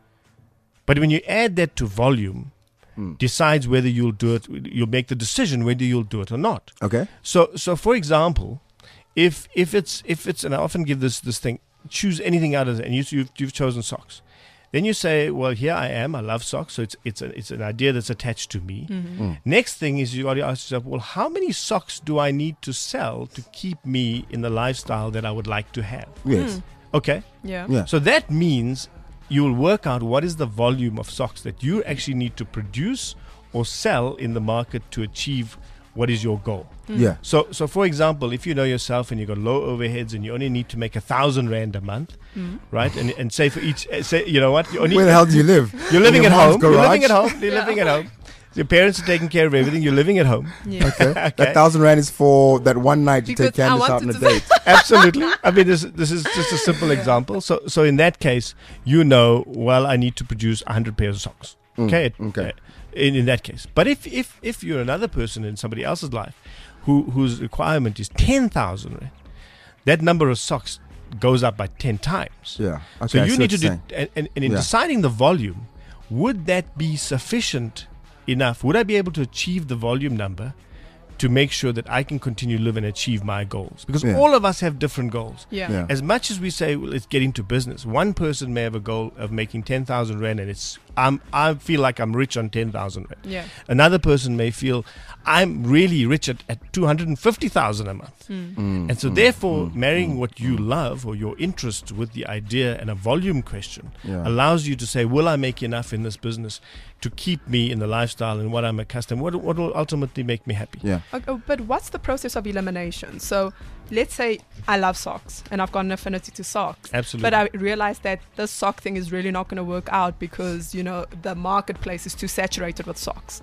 But when you add that to volume, decides whether you'll do it, you'll make the decision whether you'll do it or not. Okay. So, so for example, if if it's if it's, and I often give this this thing, choose anything out of it, and you, you've you've chosen socks. Then you say, well, here I am. I love socks, so it's it's a, it's an idea that's attached to me. Next thing is you got to ask yourself, well, how many socks do I need to sell to keep me in the lifestyle that I would like to have? Yes. Okay, Yeah. Yeah. so that means you'll work out what is the volume of socks that you actually need to produce or sell in the market to achieve what is your goal. Yeah. So, so for example, if you know yourself and you've got low overheads and you only need to make a thousand rand a month, right? And and say for each, uh, say you know what, you only Where the hell do you live? you're living In at your mom's home. You're garage? living at home. You're living at home. Your parents are taking care of everything. You're living at home. Yeah. Okay. Okay. That thousand rand is for that one night you Because take Candace I out on a wanted to date. Absolutely. I mean, this this is just a simple example. So, so in that case, you know, well, I need to produce one hundred pairs of socks. Okay. okay. Uh, In in that case, but if if if you're another person in somebody else's life, who whose requirement is ten thousand rand, that number of socks goes up by ten times. Yeah. Okay. So I you see need what to you're do, saying. and, and, and in Yeah. deciding the volume, would that be sufficient enough? Would I be able to achieve the volume number to make sure that I can continue to live and achieve my goals? Because Yeah. all of us have different goals. Yeah. Yeah. As much as we say, well, let's get into business, one person may have a goal of making ten thousand rand and it's, I'm, I feel like I'm rich on ten thousand rand. Yeah. Another person may feel, I'm really rich at, at two hundred fifty thousand a month. Mm, And so, therefore, marrying what you love or your interest with the idea and a volume question Yeah. allows you to say, will I make enough in this business to keep me in the lifestyle and what I'm accustomed? What, what will ultimately make me happy? Yeah. Okay, oh, but what's the process of elimination? So let's say I love socks and I've got an affinity to socks. Absolutely. But I realize that this sock thing is really not going to work out because, you know, the marketplace is too saturated with socks.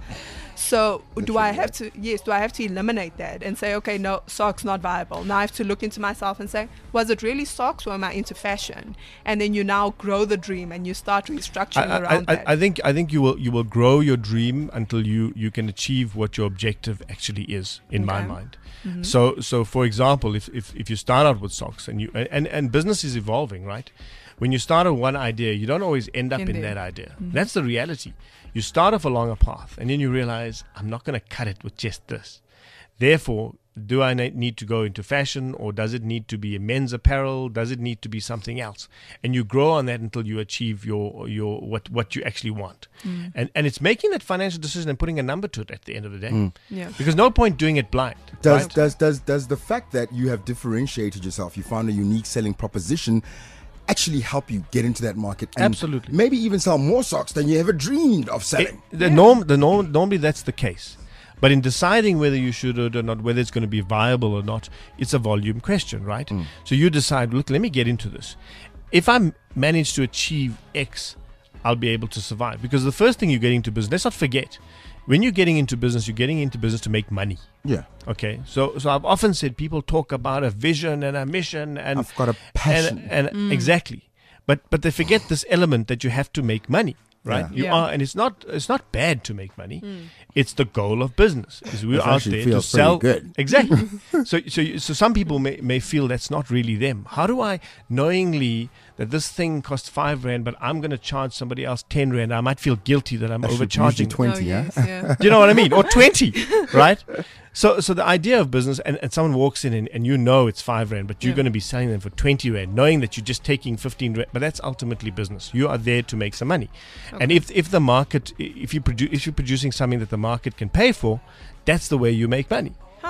So do I have to, yes, do I have to eliminate that and say, okay, no, socks not viable. Now I have to look into myself and say, was it really socks or am I into fashion? And then you now grow the dream and you start restructuring I, I, around I, that. I think I think you will you will grow your dream until you, you can achieve what your objective actually is, in my Okay. mind. So so for example, if, if, if you start out with socks and you and, and business is evolving, right? When you start on one idea, you don't always end up In in, there. that idea. That's the reality. You start off along a path and then you realize, I'm not going to cut it with just this. Therefore, do I ne- need to go into fashion, or does it need to be a men's apparel? Does it need to be something else? And you grow on that until you achieve your your what, what you actually want. And and it's making that financial decision and putting a number to it at the end of the day. yeah. Because no point doing it blind. Does right? does does does the fact that you have differentiated yourself, you found a unique selling proposition, actually help you get into that market and Absolutely. maybe even sell more socks than you ever dreamed of It- selling? the norm, the norm, normally that's the case. But in deciding whether you should or not, whether it's going to be viable or not, it's a volume question, right? So you decide, look, let me get into this. If I m- manage to achieve X, I'll be able to survive. Because the first thing you get into business, let's not forget, when you're getting into business, you're getting into business to make money. Yeah. Okay, so so I've often said people talk about a vision and a mission and I've got a passion. and, and exactly, but but they forget this element that you have to make money, right? Yeah. You Yeah. are, and it's not it's not bad to make money. It's the goal of business. Is we're Which out actually there to feels pretty sell. good. Exactly. so so you- so some people may may feel that's not really them. How do I knowingly that this thing costs five rand, but I'm going to charge somebody else ten rand? I might feel guilty that I'm That should overcharging. usually twenty, oh, yeah? yes, yeah. Do you know what I mean? Or twenty, right? So so the idea of business, and, and someone walks in and, and you know it's five rand, but you're Yeah. going to be selling them for twenty rand, knowing that you're just taking fifteen rand, but that's ultimately business. You are there to make some money. And if if the market, if you produ- if you're producing something that the market can pay for, that's the way you make money. Huh.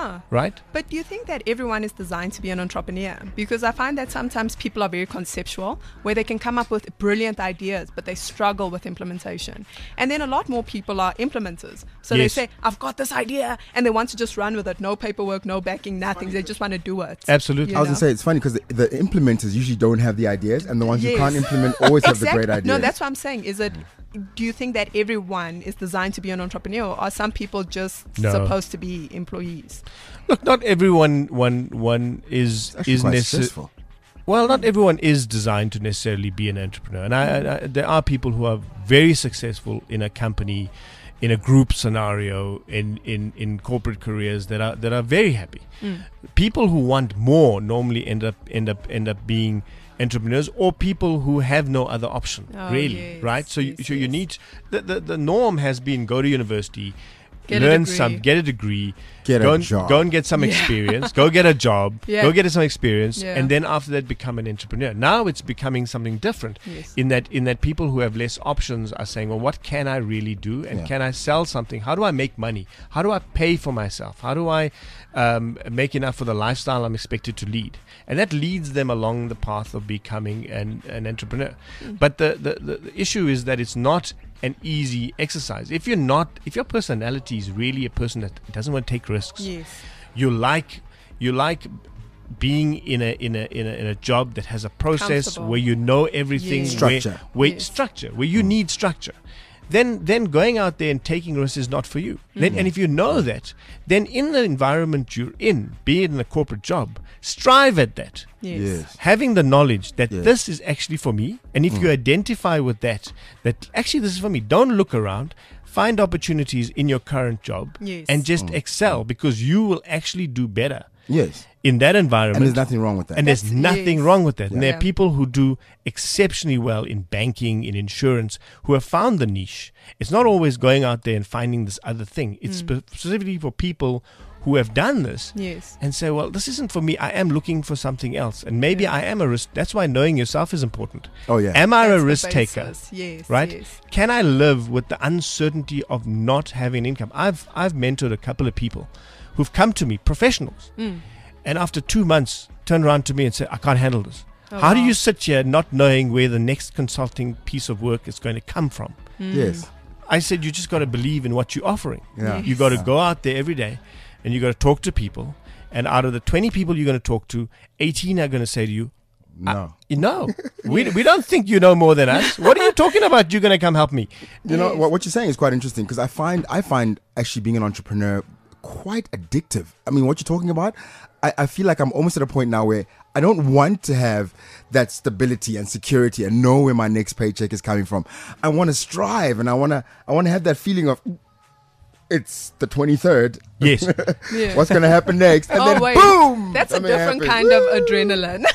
Yeah. right? But do you think that everyone is designed to be an entrepreneur? Because I find that sometimes people are very conceptual, where they can come up with brilliant ideas, but they struggle with implementation. And then a lot more people are implementers. So Yes. they say, I've got this idea, and they want to just run with it. No paperwork, no backing, nothing. They just want to do it. Absolutely. I was know? gonna say it's funny because the, the implementers usually don't have the ideas, and the ones who Yes. can't implement always have the great Exactly. ideas. No, that's what I'm saying. Is it? Do you think that everyone is designed to be an entrepreneur, or are some people just No. supposed to be employees? Look, not everyone one one is It's actually is quite necessary. stressful. Well, not everyone is designed to necessarily be an entrepreneur, and I, I, I, there are people who are very successful in a company, in a group scenario, in, in, in corporate careers that are that are very happy. Mm. People who want more normally end up end up end up being entrepreneurs, or people who have no other option, Oh, really, yes, right? So, you, yes, so you yes. need the, the the norm has been go to university, Get a learn degree. some, get a degree, Get go a and, job. go and get some Yeah. experience, go get a job, Yeah. go get some experience, Yeah. and then after that become an entrepreneur. Now it's becoming something different. Yes. In that, in that people who have less options are saying, well, what can I really do, and Yeah. can I sell something? How do I make money? How do I pay for myself? How do I um, make enough for the lifestyle I'm expected to lead? And that leads them along the path of becoming an, an entrepreneur. Mm. But the, the, the, the issue is that it's not an easy exercise. If you're not, if your personality is really a person that doesn't want to take risks, Yes. you like, you like being in a in a in a, in a job that has a process Comfortable. where you know everything, Yes. where- Structure. where, Yes. structure, where you need structure. Then, then going out there and taking risks is not for you. Mm-hmm. Then, and if you know that, then in the environment you're in, be it in a corporate job, strive at that. Yes. Yes. Having the knowledge that Yes. this is actually for me, and if you identify with that, that actually this is for me, don't look around. Find opportunities in your current job Yes. and just excel, because you will actually do better Yes. in that environment. And there's nothing wrong with that. And there's That's- nothing yes. wrong with that. And there Yeah. are people who do exceptionally well in banking, in insurance, who have found the niche. It's not always going out there and finding this other thing. It's Mm. spe- specifically for people who have done this Yes. and say, well, this isn't for me. I am looking for something else. And maybe Yeah. I am a risk. That's why knowing yourself is important. oh yeah. Am I That's a the risk taker? basis. Yes. Right? Yes. Can I live with the uncertainty of not having income? I've I've mentored a couple of people who've come to me, professionals, Mm. and after two months turn around to me and say, I can't handle this. Oh, How do wow. you sit here not knowing where the next consulting piece of work is going to come from? Mm. Yes. I said, you just got to believe in what you're offering. Yeah. You got to Yeah. go out there every day and you got to talk to people. And out of the twenty people you're going to talk to, eighteen are going to say to you, No. you know, we, we don't think you know more than us. What are you talking about? You're going to come help me. You know Yes. what, what you're saying is quite interesting, because I find I find actually being an entrepreneur quite addictive. I mean, what you're talking about, I, I feel like I'm almost at a point now where I don't want to have that stability and security and know where my next paycheck is coming from. I want to strive, and I want to I want to have that feeling of it's the twenty-third. Yes. Yeah. What's going to happen next? And oh then wait, boom! that's a something different happens. kind of adrenaline.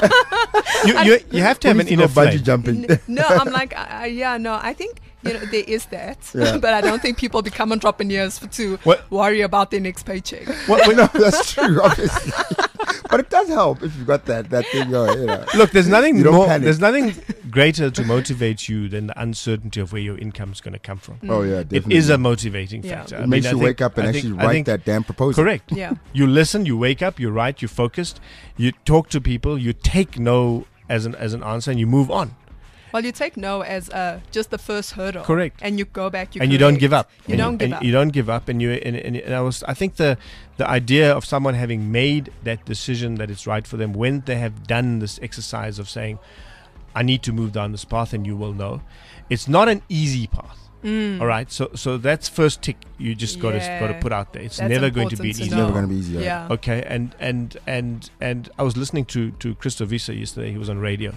you, you, you have to have Who an needs to go inner bungee flame. jumping. N- no, I'm like, I, I- yeah, no, I think you know there is that, Yeah. but I don't think people become entrepreneurs for, to What- worry about their next paycheck. What- what- no, that's true, obviously. But it does help if you've got that that thing going. You know. Look, there's nothing You don't more. panic. There's nothing greater to motivate you than the uncertainty of where your income is going to come from. Oh yeah, It definitely. is a motivating Yeah. factor. It I makes mean, I you think- wake up and I actually think- I write think- that damn proposal. Correct. Yeah. You listen. You wake up. You write. You focused. You talk to people. You take no as an as an answer, and you move on. Well, you take no as uh, just the first hurdle. Correct. And you go back. You and you don't correct. give up. You and don't give and up. You don't give up. And you and, and, and I was. I think the the idea of someone having made that decision that it's right for them when they have done this exercise of saying, I need to move down this path, and you will know, it's not an easy path. Mm. All right. So so that's first tick. You just got to Yeah. got to put out there. It's That's never going to be important an to easy. It's never No. going to be easy. Yeah. Okay, and and and and I was listening to to Christo Visa yesterday. He was on radio,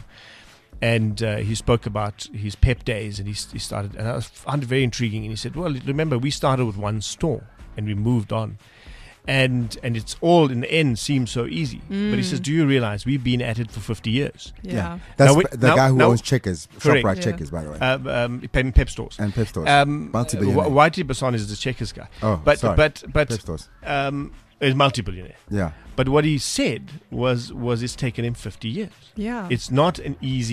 and uh, he spoke about his pep days, and he, he started, and I was, found it very intriguing. And he said, "Well, remember, we started with one store, and we moved on, and and it's all in the end seems so easy." But he says, "Do you realize we've been at it for fifty years?" Yeah. That's Now we- the now- guy who now- owns Checkers, Correct. ShopRite Yeah. Checkers, by the way, Um, um, pep, pep stores. and Pep stores. Um, Multi-billionaire. uh, Whitey Basson is the Checkers guy, oh, but sorry. but Pep but stores. um, is multi-billionaire. Yeah. But what he said was was it's taken him fifty years. Yeah. It's not an easy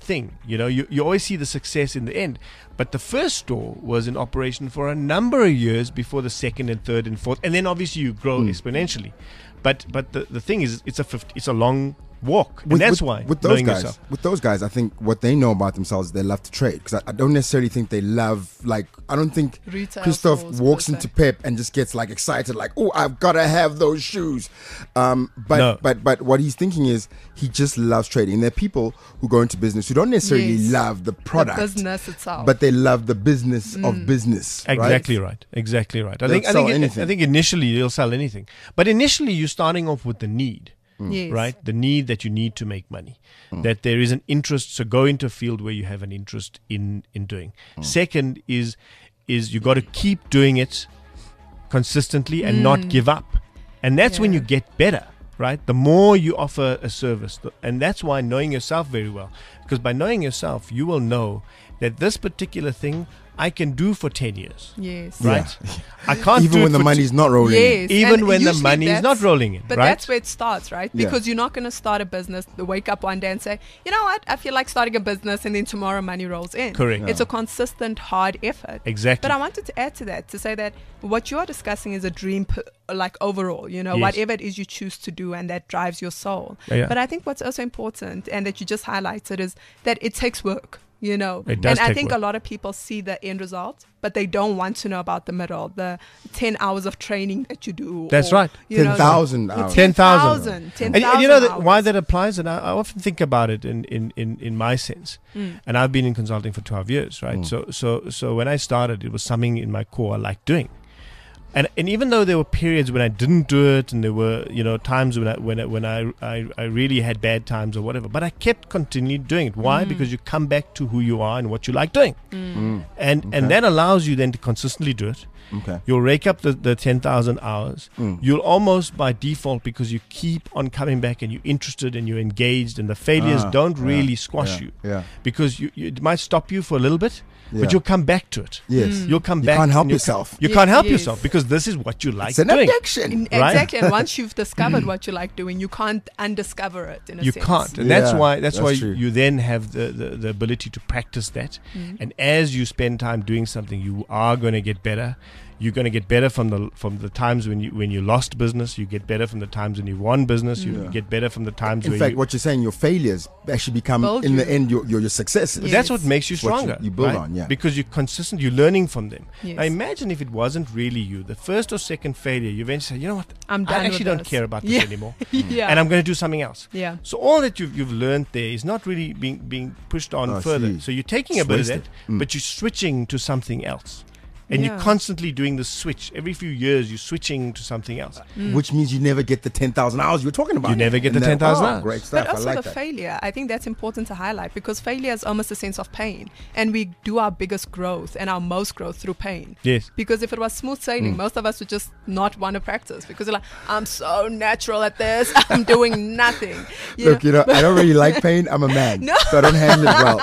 thing. You know, you, you always see the success in the end. But the first store was in operation for a number of years before the second and third and fourth. And then obviously you grow Mm. exponentially. But but the, the thing is, it's a fifty, it's a long walk. With- and that's with- why with those knowing guys, yourself. with those guys, I think what they know about themselves is they love to trade. Because I, I don't necessarily think they love, like, I don't think Retail Christoph stores, walks per se. into Pep and just gets like excited, like, oh, I've got to have those shoes. Um, but No. but but what he's thinking is he just loves trading. And there are people who go into business who don't necessarily Yes. love the product, The business itself. but they love the business Mm. of business. right? Exactly right. Exactly right. I They'll think I sell think it, anything. I think initially you'll sell anything, but initially you're starting off with the need, yes. right? The need that you need to make money, that there is an interest. So go into a field where you have an interest in in doing. Second is is you got to keep doing it consistently and not give up, and that's when Yeah. you get better. Right, the more you offer a service, the- and that's why knowing yourself very well, because by knowing yourself, you will know that this particular thing I can do for ten years. Yes. Right, I can't Even do when it the for money's not rolling. in. Yes. even and when the usually money is not that's- rolling in, But right? that's where it starts, right? Yeah. Because you're not going to start a business, wake up one day and say, you know what, I feel like starting a business, and then tomorrow money rolls in. Correct. It's a consistent, hard effort. Exactly. But I wanted to add to that, to say that what you are discussing is a dream, p- like overall, you know, Yes. whatever it is you choose to do and that drives your soul. Yeah, yeah. But I think what's also important, and that you just highlighted, is that it takes work. You know, It does and I take think work. a lot of people see the end result, but they don't want to know about the middle, the ten hours of training that you do. That's or, right. you know, ten thousand hours. ten thousand. ten thousand. And, and you know that, hours. why that applies, and I, I often think about it in, in, in, in my sense. Mm. And I've been in consulting for twelve years, right? So so so when I started, it was something in my core I liked doing. And and even though there were periods when I didn't do it, and there were you know times when I when I, when I, I I really had bad times or whatever, but I kept continually doing it. Why? Because you come back to who you are and what you like doing, Mm. and Okay. and that allows you then to consistently do it. Okay. You'll rake up the, the ten thousand hours. Mm. You'll almost by default, because you keep on coming back and you're interested and you're engaged, and the failures Ah, don't yeah, really squash yeah, you, Yeah. because you, you, it might stop you for a little bit, Yeah. but you'll come back to it. Yes. Mm. You'll come You back. can't help and you'll- yourself. You Ye- can't help yes. yourself, because this is what you like It's an doing. addiction. In- Right? Exactly. And once you've discovered what you like doing, you can't undiscover it. In a You sense. can't, and that's Yeah, why that's, that's why true. you then have the, the, the ability to practice that. Mm. And as you spend time doing something, you are going to get better. You're going to get better from the from the times when you when you lost business. You get better from the times when you won business. You Yeah. get better from the times In where fact, you, what you're saying, your failures actually become, Build in the you. end, your your, your successes. Yes. that's what makes you It's what you- stronger. you build right? on, yeah. Because you're consistent. You're learning from them. Yes. Now imagine if it wasn't really you, the first or second failure, you eventually say, you know what, I'm done I actually with don't this. care about this Yeah. anymore, yeah. and I'm going to do something else. yeah. So all that you've you've learned there is not really being being pushed on Oh, I further. see. So you're taking It's a bit wasted. of that, Mm. but you're switching to something else, and you're Yeah. constantly doing the switch. Every few years, you're switching to something else. Which means you never get the ten thousand hours you were talking about. You never get And the that- ten thousand oh, hours. Great stuff. But also I like the that. failure, I think that's important to highlight, because failure is almost a sense of pain, and we do our biggest growth and our most growth through pain. Yes. Because if it was smooth sailing, Mm. most of us would just not want to practice, because we're like, I'm so natural at this, I'm doing nothing. You Look, you know, I don't really like pain. I'm a man, No. so I don't handle it well.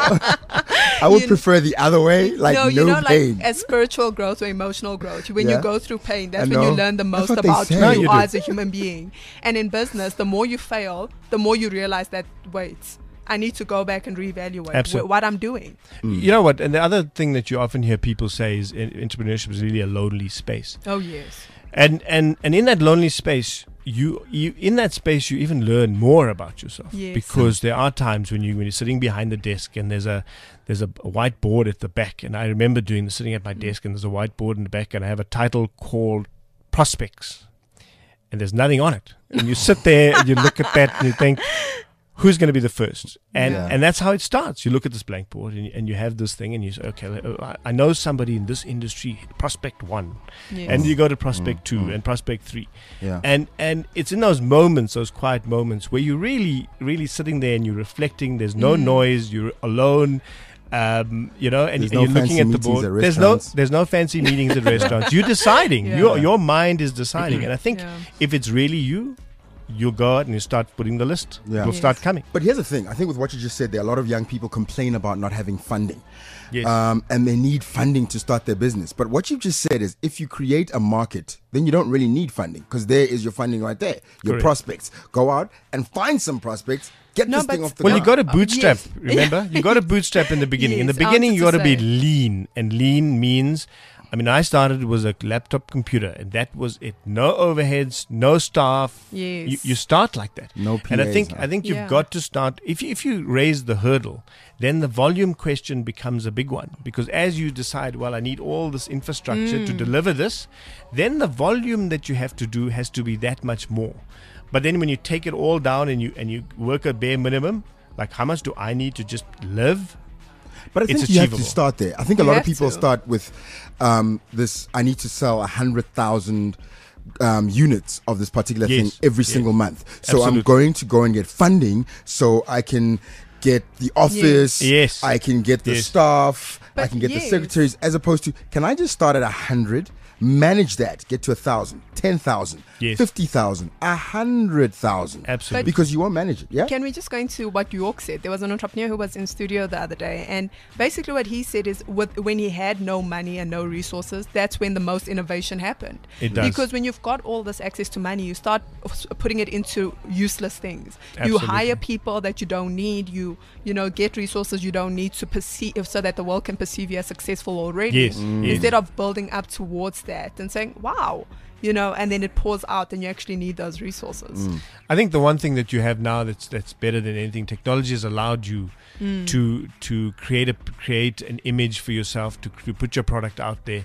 I would You- prefer the other way, like no, no, you know, pain. like as spiritual growth or emotional growth, when Yeah. you go through pain, that's I when you know. learn the That's most what they about say. who No, you, you are do. as a human being. And in business, the more you fail, the more you realize that, wait, I need to go back and reevaluate Absolutely. wh- what I'm doing. Mm. You know what? And the other thing that you often hear people say is in, entrepreneurship is really a lonely space. Oh, yes. And and and in that lonely space, you you in that space you even learn more about yourself. Yes. Because there are times when you when you're sitting behind the desk and there's a there's a, a whiteboard at the back, and I remember doing this, sitting at my desk, and there's a whiteboard in the back, and I have a title called Prospects, and there's nothing on it. And you sit there and you look at that and you think, who's going to be the first? And Yeah. and that's how it starts. You look at this blank board and, and you have this thing and you say, okay, I- I know somebody in this industry, prospect one. Yes. And you go to prospect Mm, two mm. and prospect three. Yeah. And and it's in those moments, those quiet moments, where you're really, really sitting there and you're reflecting. There's no Mm. noise. You're alone. Um, you know, and, There's and no you're looking fancy at the meetings board. at there's no, restaurants. there's no fancy meetings at restaurants. You're deciding. Yeah. Your your mind is deciding. And I think Yeah. if it's really you, you'll go out and you start putting the list. Yeah. It'll Yes. start coming. But here's the thing. I think with what you just said there, a lot of young people complain about not having funding. Yes. Um, and they need funding to start their business. But what you've just said is if you create a market, then you don't really need funding because there is your funding right there. Your Correct. prospects. Go out and find some prospects. Get No, this thing but- off the Well, you ground. got to bootstrap. yes. Remember, you got to bootstrap in the beginning. in the Yes, I beginning, you got wanted to to be say. lean, and lean means. I mean, I started with a laptop computer, and that was it. No overheads, no staff. Yes. You, you start like that. No And I P As, think huh? I think you've Yeah. got to start. If you, if you raise the hurdle, then the volume question becomes a big one because as you decide, well, I need all this infrastructure to deliver this, then the volume that you have to do has to be that much more. But then when you take it all down and you and you work a bare minimum, like how much do I need to just live? But I It's think you have to achievable. start there. I think a You lot of have people to. start with um, this. I need to sell a hundred thousand um, units of this particular thing Yes, every yes. single month. So I'm Absolutely. going to go and get funding so I can get the office. Yes. I can get the Yes. staff. I But can get the yes. secretaries. As opposed to, can I just start at a hundred? Manage that, get to a thousand, ten thousand, Yes. fifty thousand, a hundred thousand. Absolutely. Because you won't manage it. Yeah. Can we just go into what York said? There was an entrepreneur who was in studio the other day, and basically what he said is, with, when he had no money and no resources, that's when the most innovation happened. It does. Because when you've got all this access to money, you start s- putting it into useless things. You Absolutely. hire people that you don't need. You you know get resources you don't need to perceive, so that the world can perceive you as successful already. Yes, Mm. yes. Instead of building up towards that and saying, "Wow." You know, and then it pours out, and you actually need those resources. I think the one thing that you have now that's that's better than anything, technology has allowed you to to create a create an image for yourself, to, to put your product out there,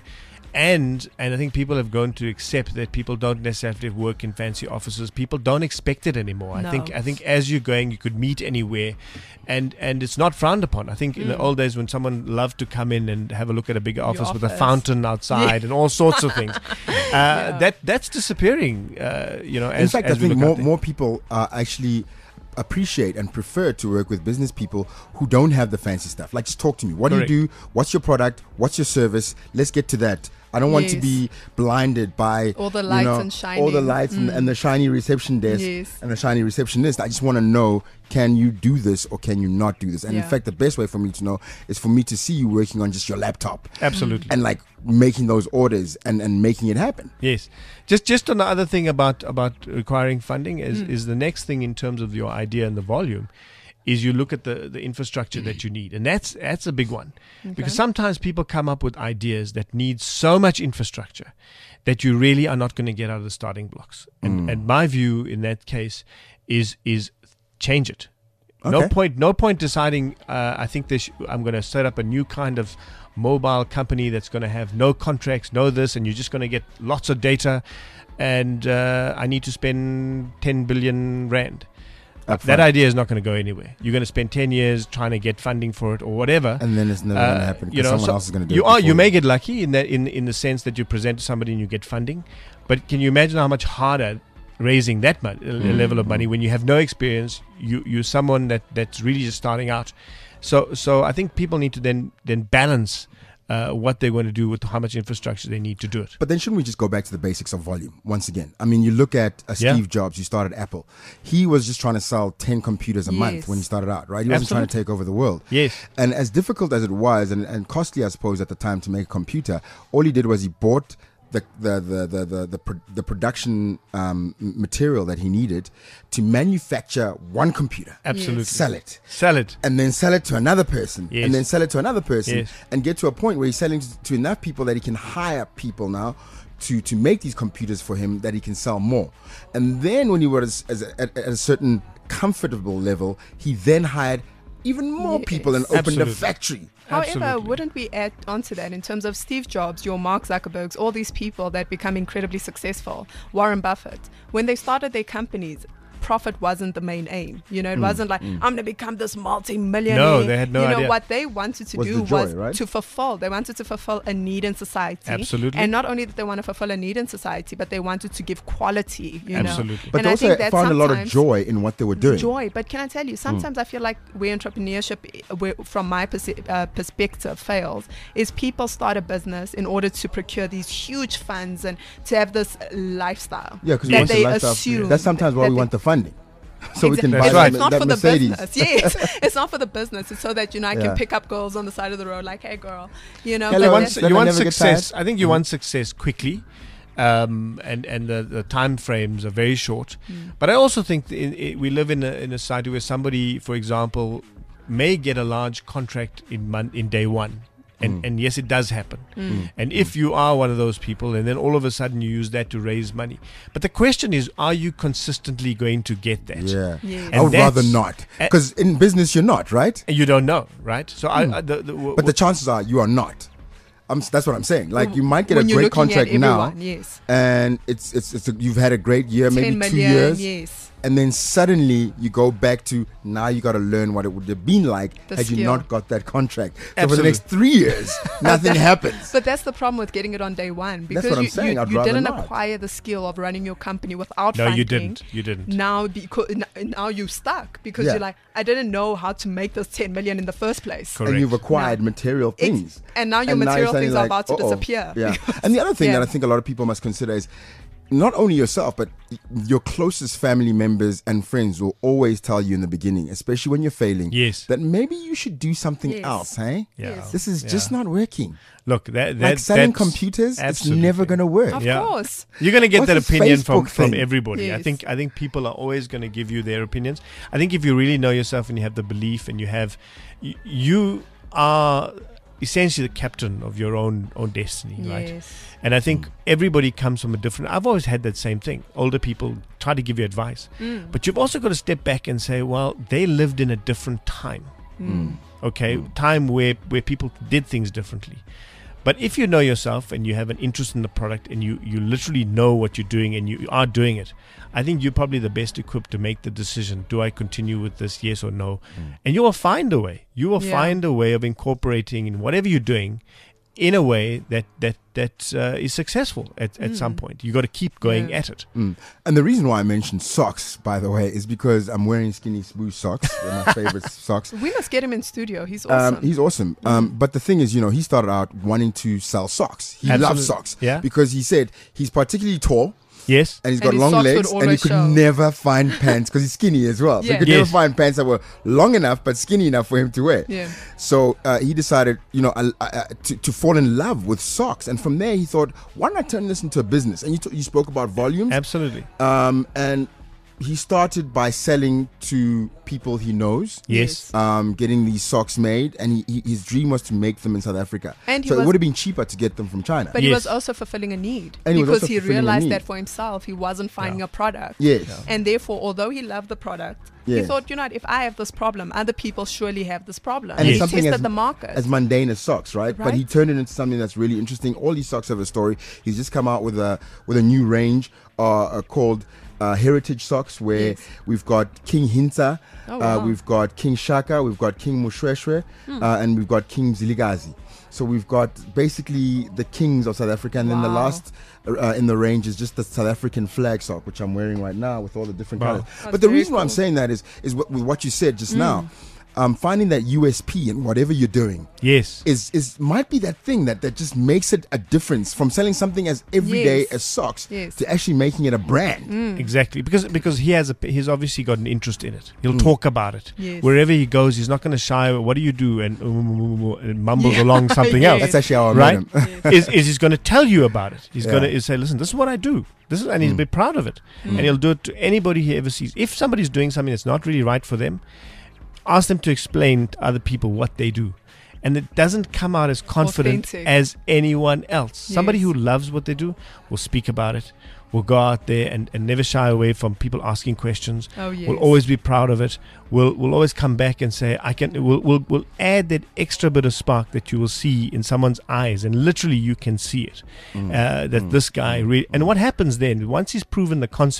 and and I think people have grown to accept that people don't necessarily work in fancy offices. People don't expect it anymore. I No. think I think as you're going, you could meet anywhere, and and it's not frowned upon. I think in the old days when someone loved to come in and have a look at a big office, with a office. fountain outside and all sorts of things, uh, that that's disappearing. Uh, you know, as, In fact, as I we think look out more there. more people uh, actually appreciate and prefer to work with business people who don't have the fancy stuff. Like, just talk to me. What Correct. do you do? What's your product? What's your service? Let's get to that. I don't want to Yes. be blinded by All the you lights know, and all the shining. lights and, and the shiny reception desk Yes. and the shiny receptionist. I just want to know: can you do this or can you not do this? And in Yeah. fact, the best way for me to know is for me to see you working on just your laptop Absolutely. and like making those orders and and making it happen. Yes. Just just on the other thing about about requiring funding is Hmm. is the next thing in terms of your idea and the volume is you look at the, the infrastructure that you need. And that's that's a big one. Because sometimes people come up with ideas that need so much infrastructure that you really are not going to get out of the starting blocks. And and my view in that case is is change it. No Okay. point no point deciding uh, I think this I'm going to set up a new kind of mobile company that's going to have no contracts, no this, and you're just going to get lots of data, and uh, I need to spend ten billion rand. Up That front. idea is not going to go anywhere. You're going to spend ten years trying to get funding for it or whatever. And then it's never going to Uh, happen you because know, someone so else is going to do you it. are you before may get lucky in that in in the sense that you present to somebody and you get funding, but can you imagine how much harder raising that mon- Mm. level of money when you have no experience? You you're someone that that's really just starting out. So so I think people need to then then balance uh, what they're going to do with how much infrastructure they need to do it. But then shouldn't we just go back to the basics of volume once again? I mean, you look at uh, Yeah. Steve Jobs, who started Apple. He was just trying to sell ten computers a month Yes. when he started out, right? He wasn't trying to take over the world. Yes. And as difficult as it was, and, and costly, I suppose, at the time to make a computer, all he did was he bought the the the the the, the, pro- the production um, m- material that he needed to manufacture one computer, Absolutely. sell it, Sell it. and then sell it to another person, Yes. and then sell it to another person, Yes. and get to a point where he's selling to, to enough people that he can hire people now to to make these computers for him that he can sell more. And then when he was as a, at, at a certain comfortable level, he then hired even more Yes. people and opened Absolutely. a factory. However, Absolutely. wouldn't we add onto that in terms of Steve Jobs, your Mark Zuckerbergs, all these people that become incredibly successful, Warren Buffett, when they started their companies, profit wasn't the main aim. You know, it wasn't like, I'm going to become this multi-millionaire. No, they had no You know, idea. what they wanted to Was do the joy, was right? to fulfill. They wanted to fulfill a need in society. Absolutely. And not only did they want to fulfill a need in society, but they wanted to give quality, you Absolutely. know. But and they I also think that found a lot of sometimes- joy in what they were doing. Joy, but can I tell you, sometimes I feel like where entrepreneurship, uh, where, from my perse- uh, perspective, fails is people start a business in order to procure these huge funds and to have this lifestyle Yeah, because that they lifestyle. assume. That's sometimes why that we they- want the funding, so we can Exa- buy That's that, right. It's not that for the Mercedes. business. Yes, it's not for the business. It's so that you know I Yeah. can pick up girls on the side of the road, like, hey, girl, you know. Hello, you but want, Then that's- you I want never get success. tired. I think you want success quickly, um, and and the, the time frames are very short. But I also think that in, in, we live in a in a society where somebody, for example, may get a large contract in mon- in day one. And, and yes, it does happen. And if you are one of those people, and then all of a sudden you use that to raise money. But the question is, are you consistently going to get that? Yeah, Yes. I would And rather that's- not, a- because in business you're not, right? And you don't know, right? So I, I the, the, w- But the chances are you are not. I'm, s- that's what I'm saying. Like you might get when a you're great looking at contract now, everyone, yes. and it's it's, it's a, you've had a great year, maybe ten two million, years, yes. and then suddenly you go back to now you got to learn what it would have been like The had you skill. not got that contract. So for the Absolutely. next three years, nothing happens. But that's the problem with getting it on day one because what I'm you, saying. you, I'd you rather didn't not. acquire the skill of running your company without no, funding. you didn't. You didn't. Now, because now you're stuck because Yeah. you're like, I didn't know how to make this ten million in the first place. Correct. And you've acquired No. material Ex- things. and now your you're material suddenly things are about to "Uh-oh." disappear. Yeah. And the other thing Yeah. that I think a lot of people must consider is not only yourself, but your closest family members and friends will always tell you in the beginning, especially when you're failing, Yes. that maybe you should do something Yes. else, hey? Yeah. Yes. This is just Yeah. not working. Look, that, that Like selling that's computers, absolutely. it's never going to work. Of Yeah. course. You're going to get What's that this opinion from, Facebook from thing? everybody. I Yes. think I think people are always going to give you their opinions. I think if you really know yourself and you have the belief and you have, you, you are essentially the captain of your own own destiny, right? Yes. And I think everybody comes from a different. I've always had that same thing. Older people try to give you advice, Mm. but you've also got to step back and say, well, they lived in a different time. Mm. Okay, time where where people did things differently. But if you know yourself and you have an interest in the product and you, you literally know what you're doing and you are doing it, I think you're probably the best equipped to make the decision. Do I continue with this, yes or no? And you will find a way. You will Yeah. find a way of incorporating in whatever you're doing in a way that that that uh, is successful at, at some point. You got to keep going Yeah. at it. Mm. And the reason why I mentioned socks, by the way, is because I'm wearing skinny smooth socks. They're my favorite socks. We must get him in studio. He's awesome. Um, he's awesome. Um, but the thing is, you know, he started out wanting to sell socks. He Absolutely. loves socks. Yeah. Because he said he's particularly tall Yes. and he's And got his long socks would legs and he always could show. never find pants because he's skinny as well. So Yeah. he could Yes. never find pants that were long enough but skinny enough for him to wear. Yeah. So uh, he decided, you know, uh, uh, to, to fall in love with socks. And from there he thought, why not turn this into a business? And you, t- you spoke about volumes. Absolutely. Um, and he started by selling to people he knows. Yes. Um, getting these socks made, and he, he, his dream was to make them in South Africa. And he so it was- would have been cheaper to get them from China. But he Yes. was also fulfilling a need And he was because also he fulfilling a realized need. that for himself he wasn't finding Yeah. a product. Yes. And therefore, although he loved the product, he Yes. thought, you know what, if I have this problem, other people surely have this problem. And he it's something tested as, the market. as mundane as socks, right? But he Right. turned it into something that's really interesting. All these socks have a story. He's just come out with a with a new range uh, uh, called uh, Heritage Socks, where Yes. we've got King Hinta, Oh, uh, wow. we've got King Shaka, we've got King Mushweshwe, Hmm. uh, and we've got King Ziligazi. So we've got basically the kings of South Africa, and then the Wow. last uh, in the range is just the South African flag sock, which I'm wearing right now with all the different Wow. colors. That's But the very reason why I'm cool. saying that is is what, with what you said just Mm. now. Um, finding that U S P in whatever you're doing Yes. is is might be that thing that, that just makes it a difference from selling something as everyday Yes. as socks Yes. to actually making it a brand. Mm. Exactly, because because he has a he's obviously got an interest in it. He'll Mm. talk about it Yes. wherever he goes. He's not going to shy. away. What do you do? And, um, and mumbles Yeah. along something Yes. else. That's actually how I Right? met him. is, is he's going to tell you about it? He's Yeah. going to say, "Listen, this is what I do. This is," and he's Mm. be proud of it, and he'll do it to anybody he ever sees. If somebody's doing something that's not really right for them, ask them to explain to other people what they do. And it doesn't come out as confident Authentic. as anyone else. Somebody Yes. who loves what they do will speak about it, will go out there and, and never shy away from people asking questions, Oh, yes. will always be proud of it, will will always come back and say, I can, will will will add that extra bit of spark that you will see in someone's eyes, and literally you can see it, Mm. uh, that this guy really, and what happens then, once he's proven the concept,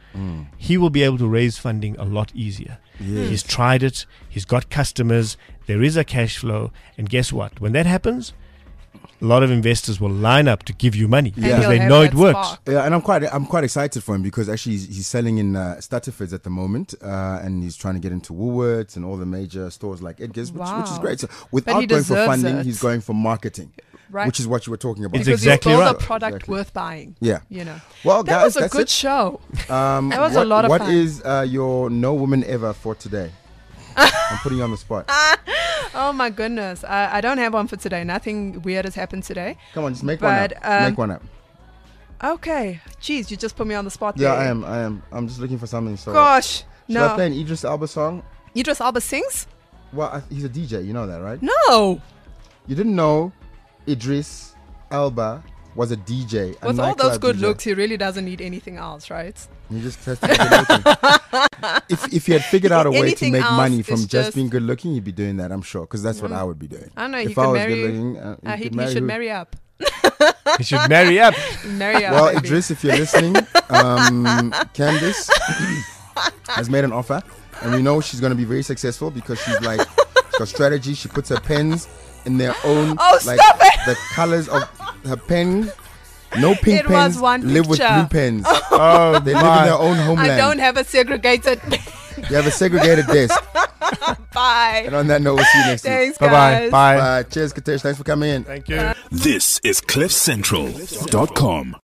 he will be able to raise funding a lot easier. Yes. He's tried it. He's got customers. There is a cash flow. And guess what? When that happens, a lot of investors will line up to give you money And because you'll they have know that it works. spark. Yeah, and I'm quite I'm quite excited for him because actually he's, he's selling in uh, Stutterfords at the moment, uh, and he's trying to get into Woolworths and all the major stores like Edgar's, which, which is Wow. great. So without he going for deserves funding, it. he's going for marketing, Right. which is what you were talking about. It's because exactly you build right. a product Exactly. worth buying. Yeah. You know. Well, That guys, was a that's good it. show. Um, That was a what, lot of What fun. is uh, your no woman ever for today? I'm putting you on the spot. Oh my goodness. I, I don't have one for today. Nothing weird has happened today. Come on, just make But, one up. um, make one up. Okay. Jeez, you just put me on the spot Yeah, there. I am. I am. I'm just looking for something. So Gosh. should I No. play an Idris Elba song? Idris Elba sings? Well, I, he's a D J. You know that, right? No. You didn't know Idris Elba was a D J. a With all those nightclub good D J. looks, he really doesn't need anything else, right? He just has to be good looking. if, if he had figured out a way to Anything make else money from is just, just- being good looking, he'd be doing that, I'm sure, because that's what I would be doing. I know, if he I could was marry- good looking, uh, Uh, he, could he marry should who? marry up. He should marry up. Marry up. Well, baby. Idris, if you're listening, um, Candice has made an offer, and we know she's going to be very successful because she's like, she's got strategy. She puts her pens in their own, Oh, like stop it. the colors of her pen. No pink It was pens. one live with picture. blue pens. Oh, They live in their own I homeland. don't have a segregated. You have a segregated desk. Bye. And on that note, we'll see you next week. Thanks, Bye-bye. guys. Bye. Uh, cheers, Katesh. Thanks for coming in. Thank you. This is cliff central dot com.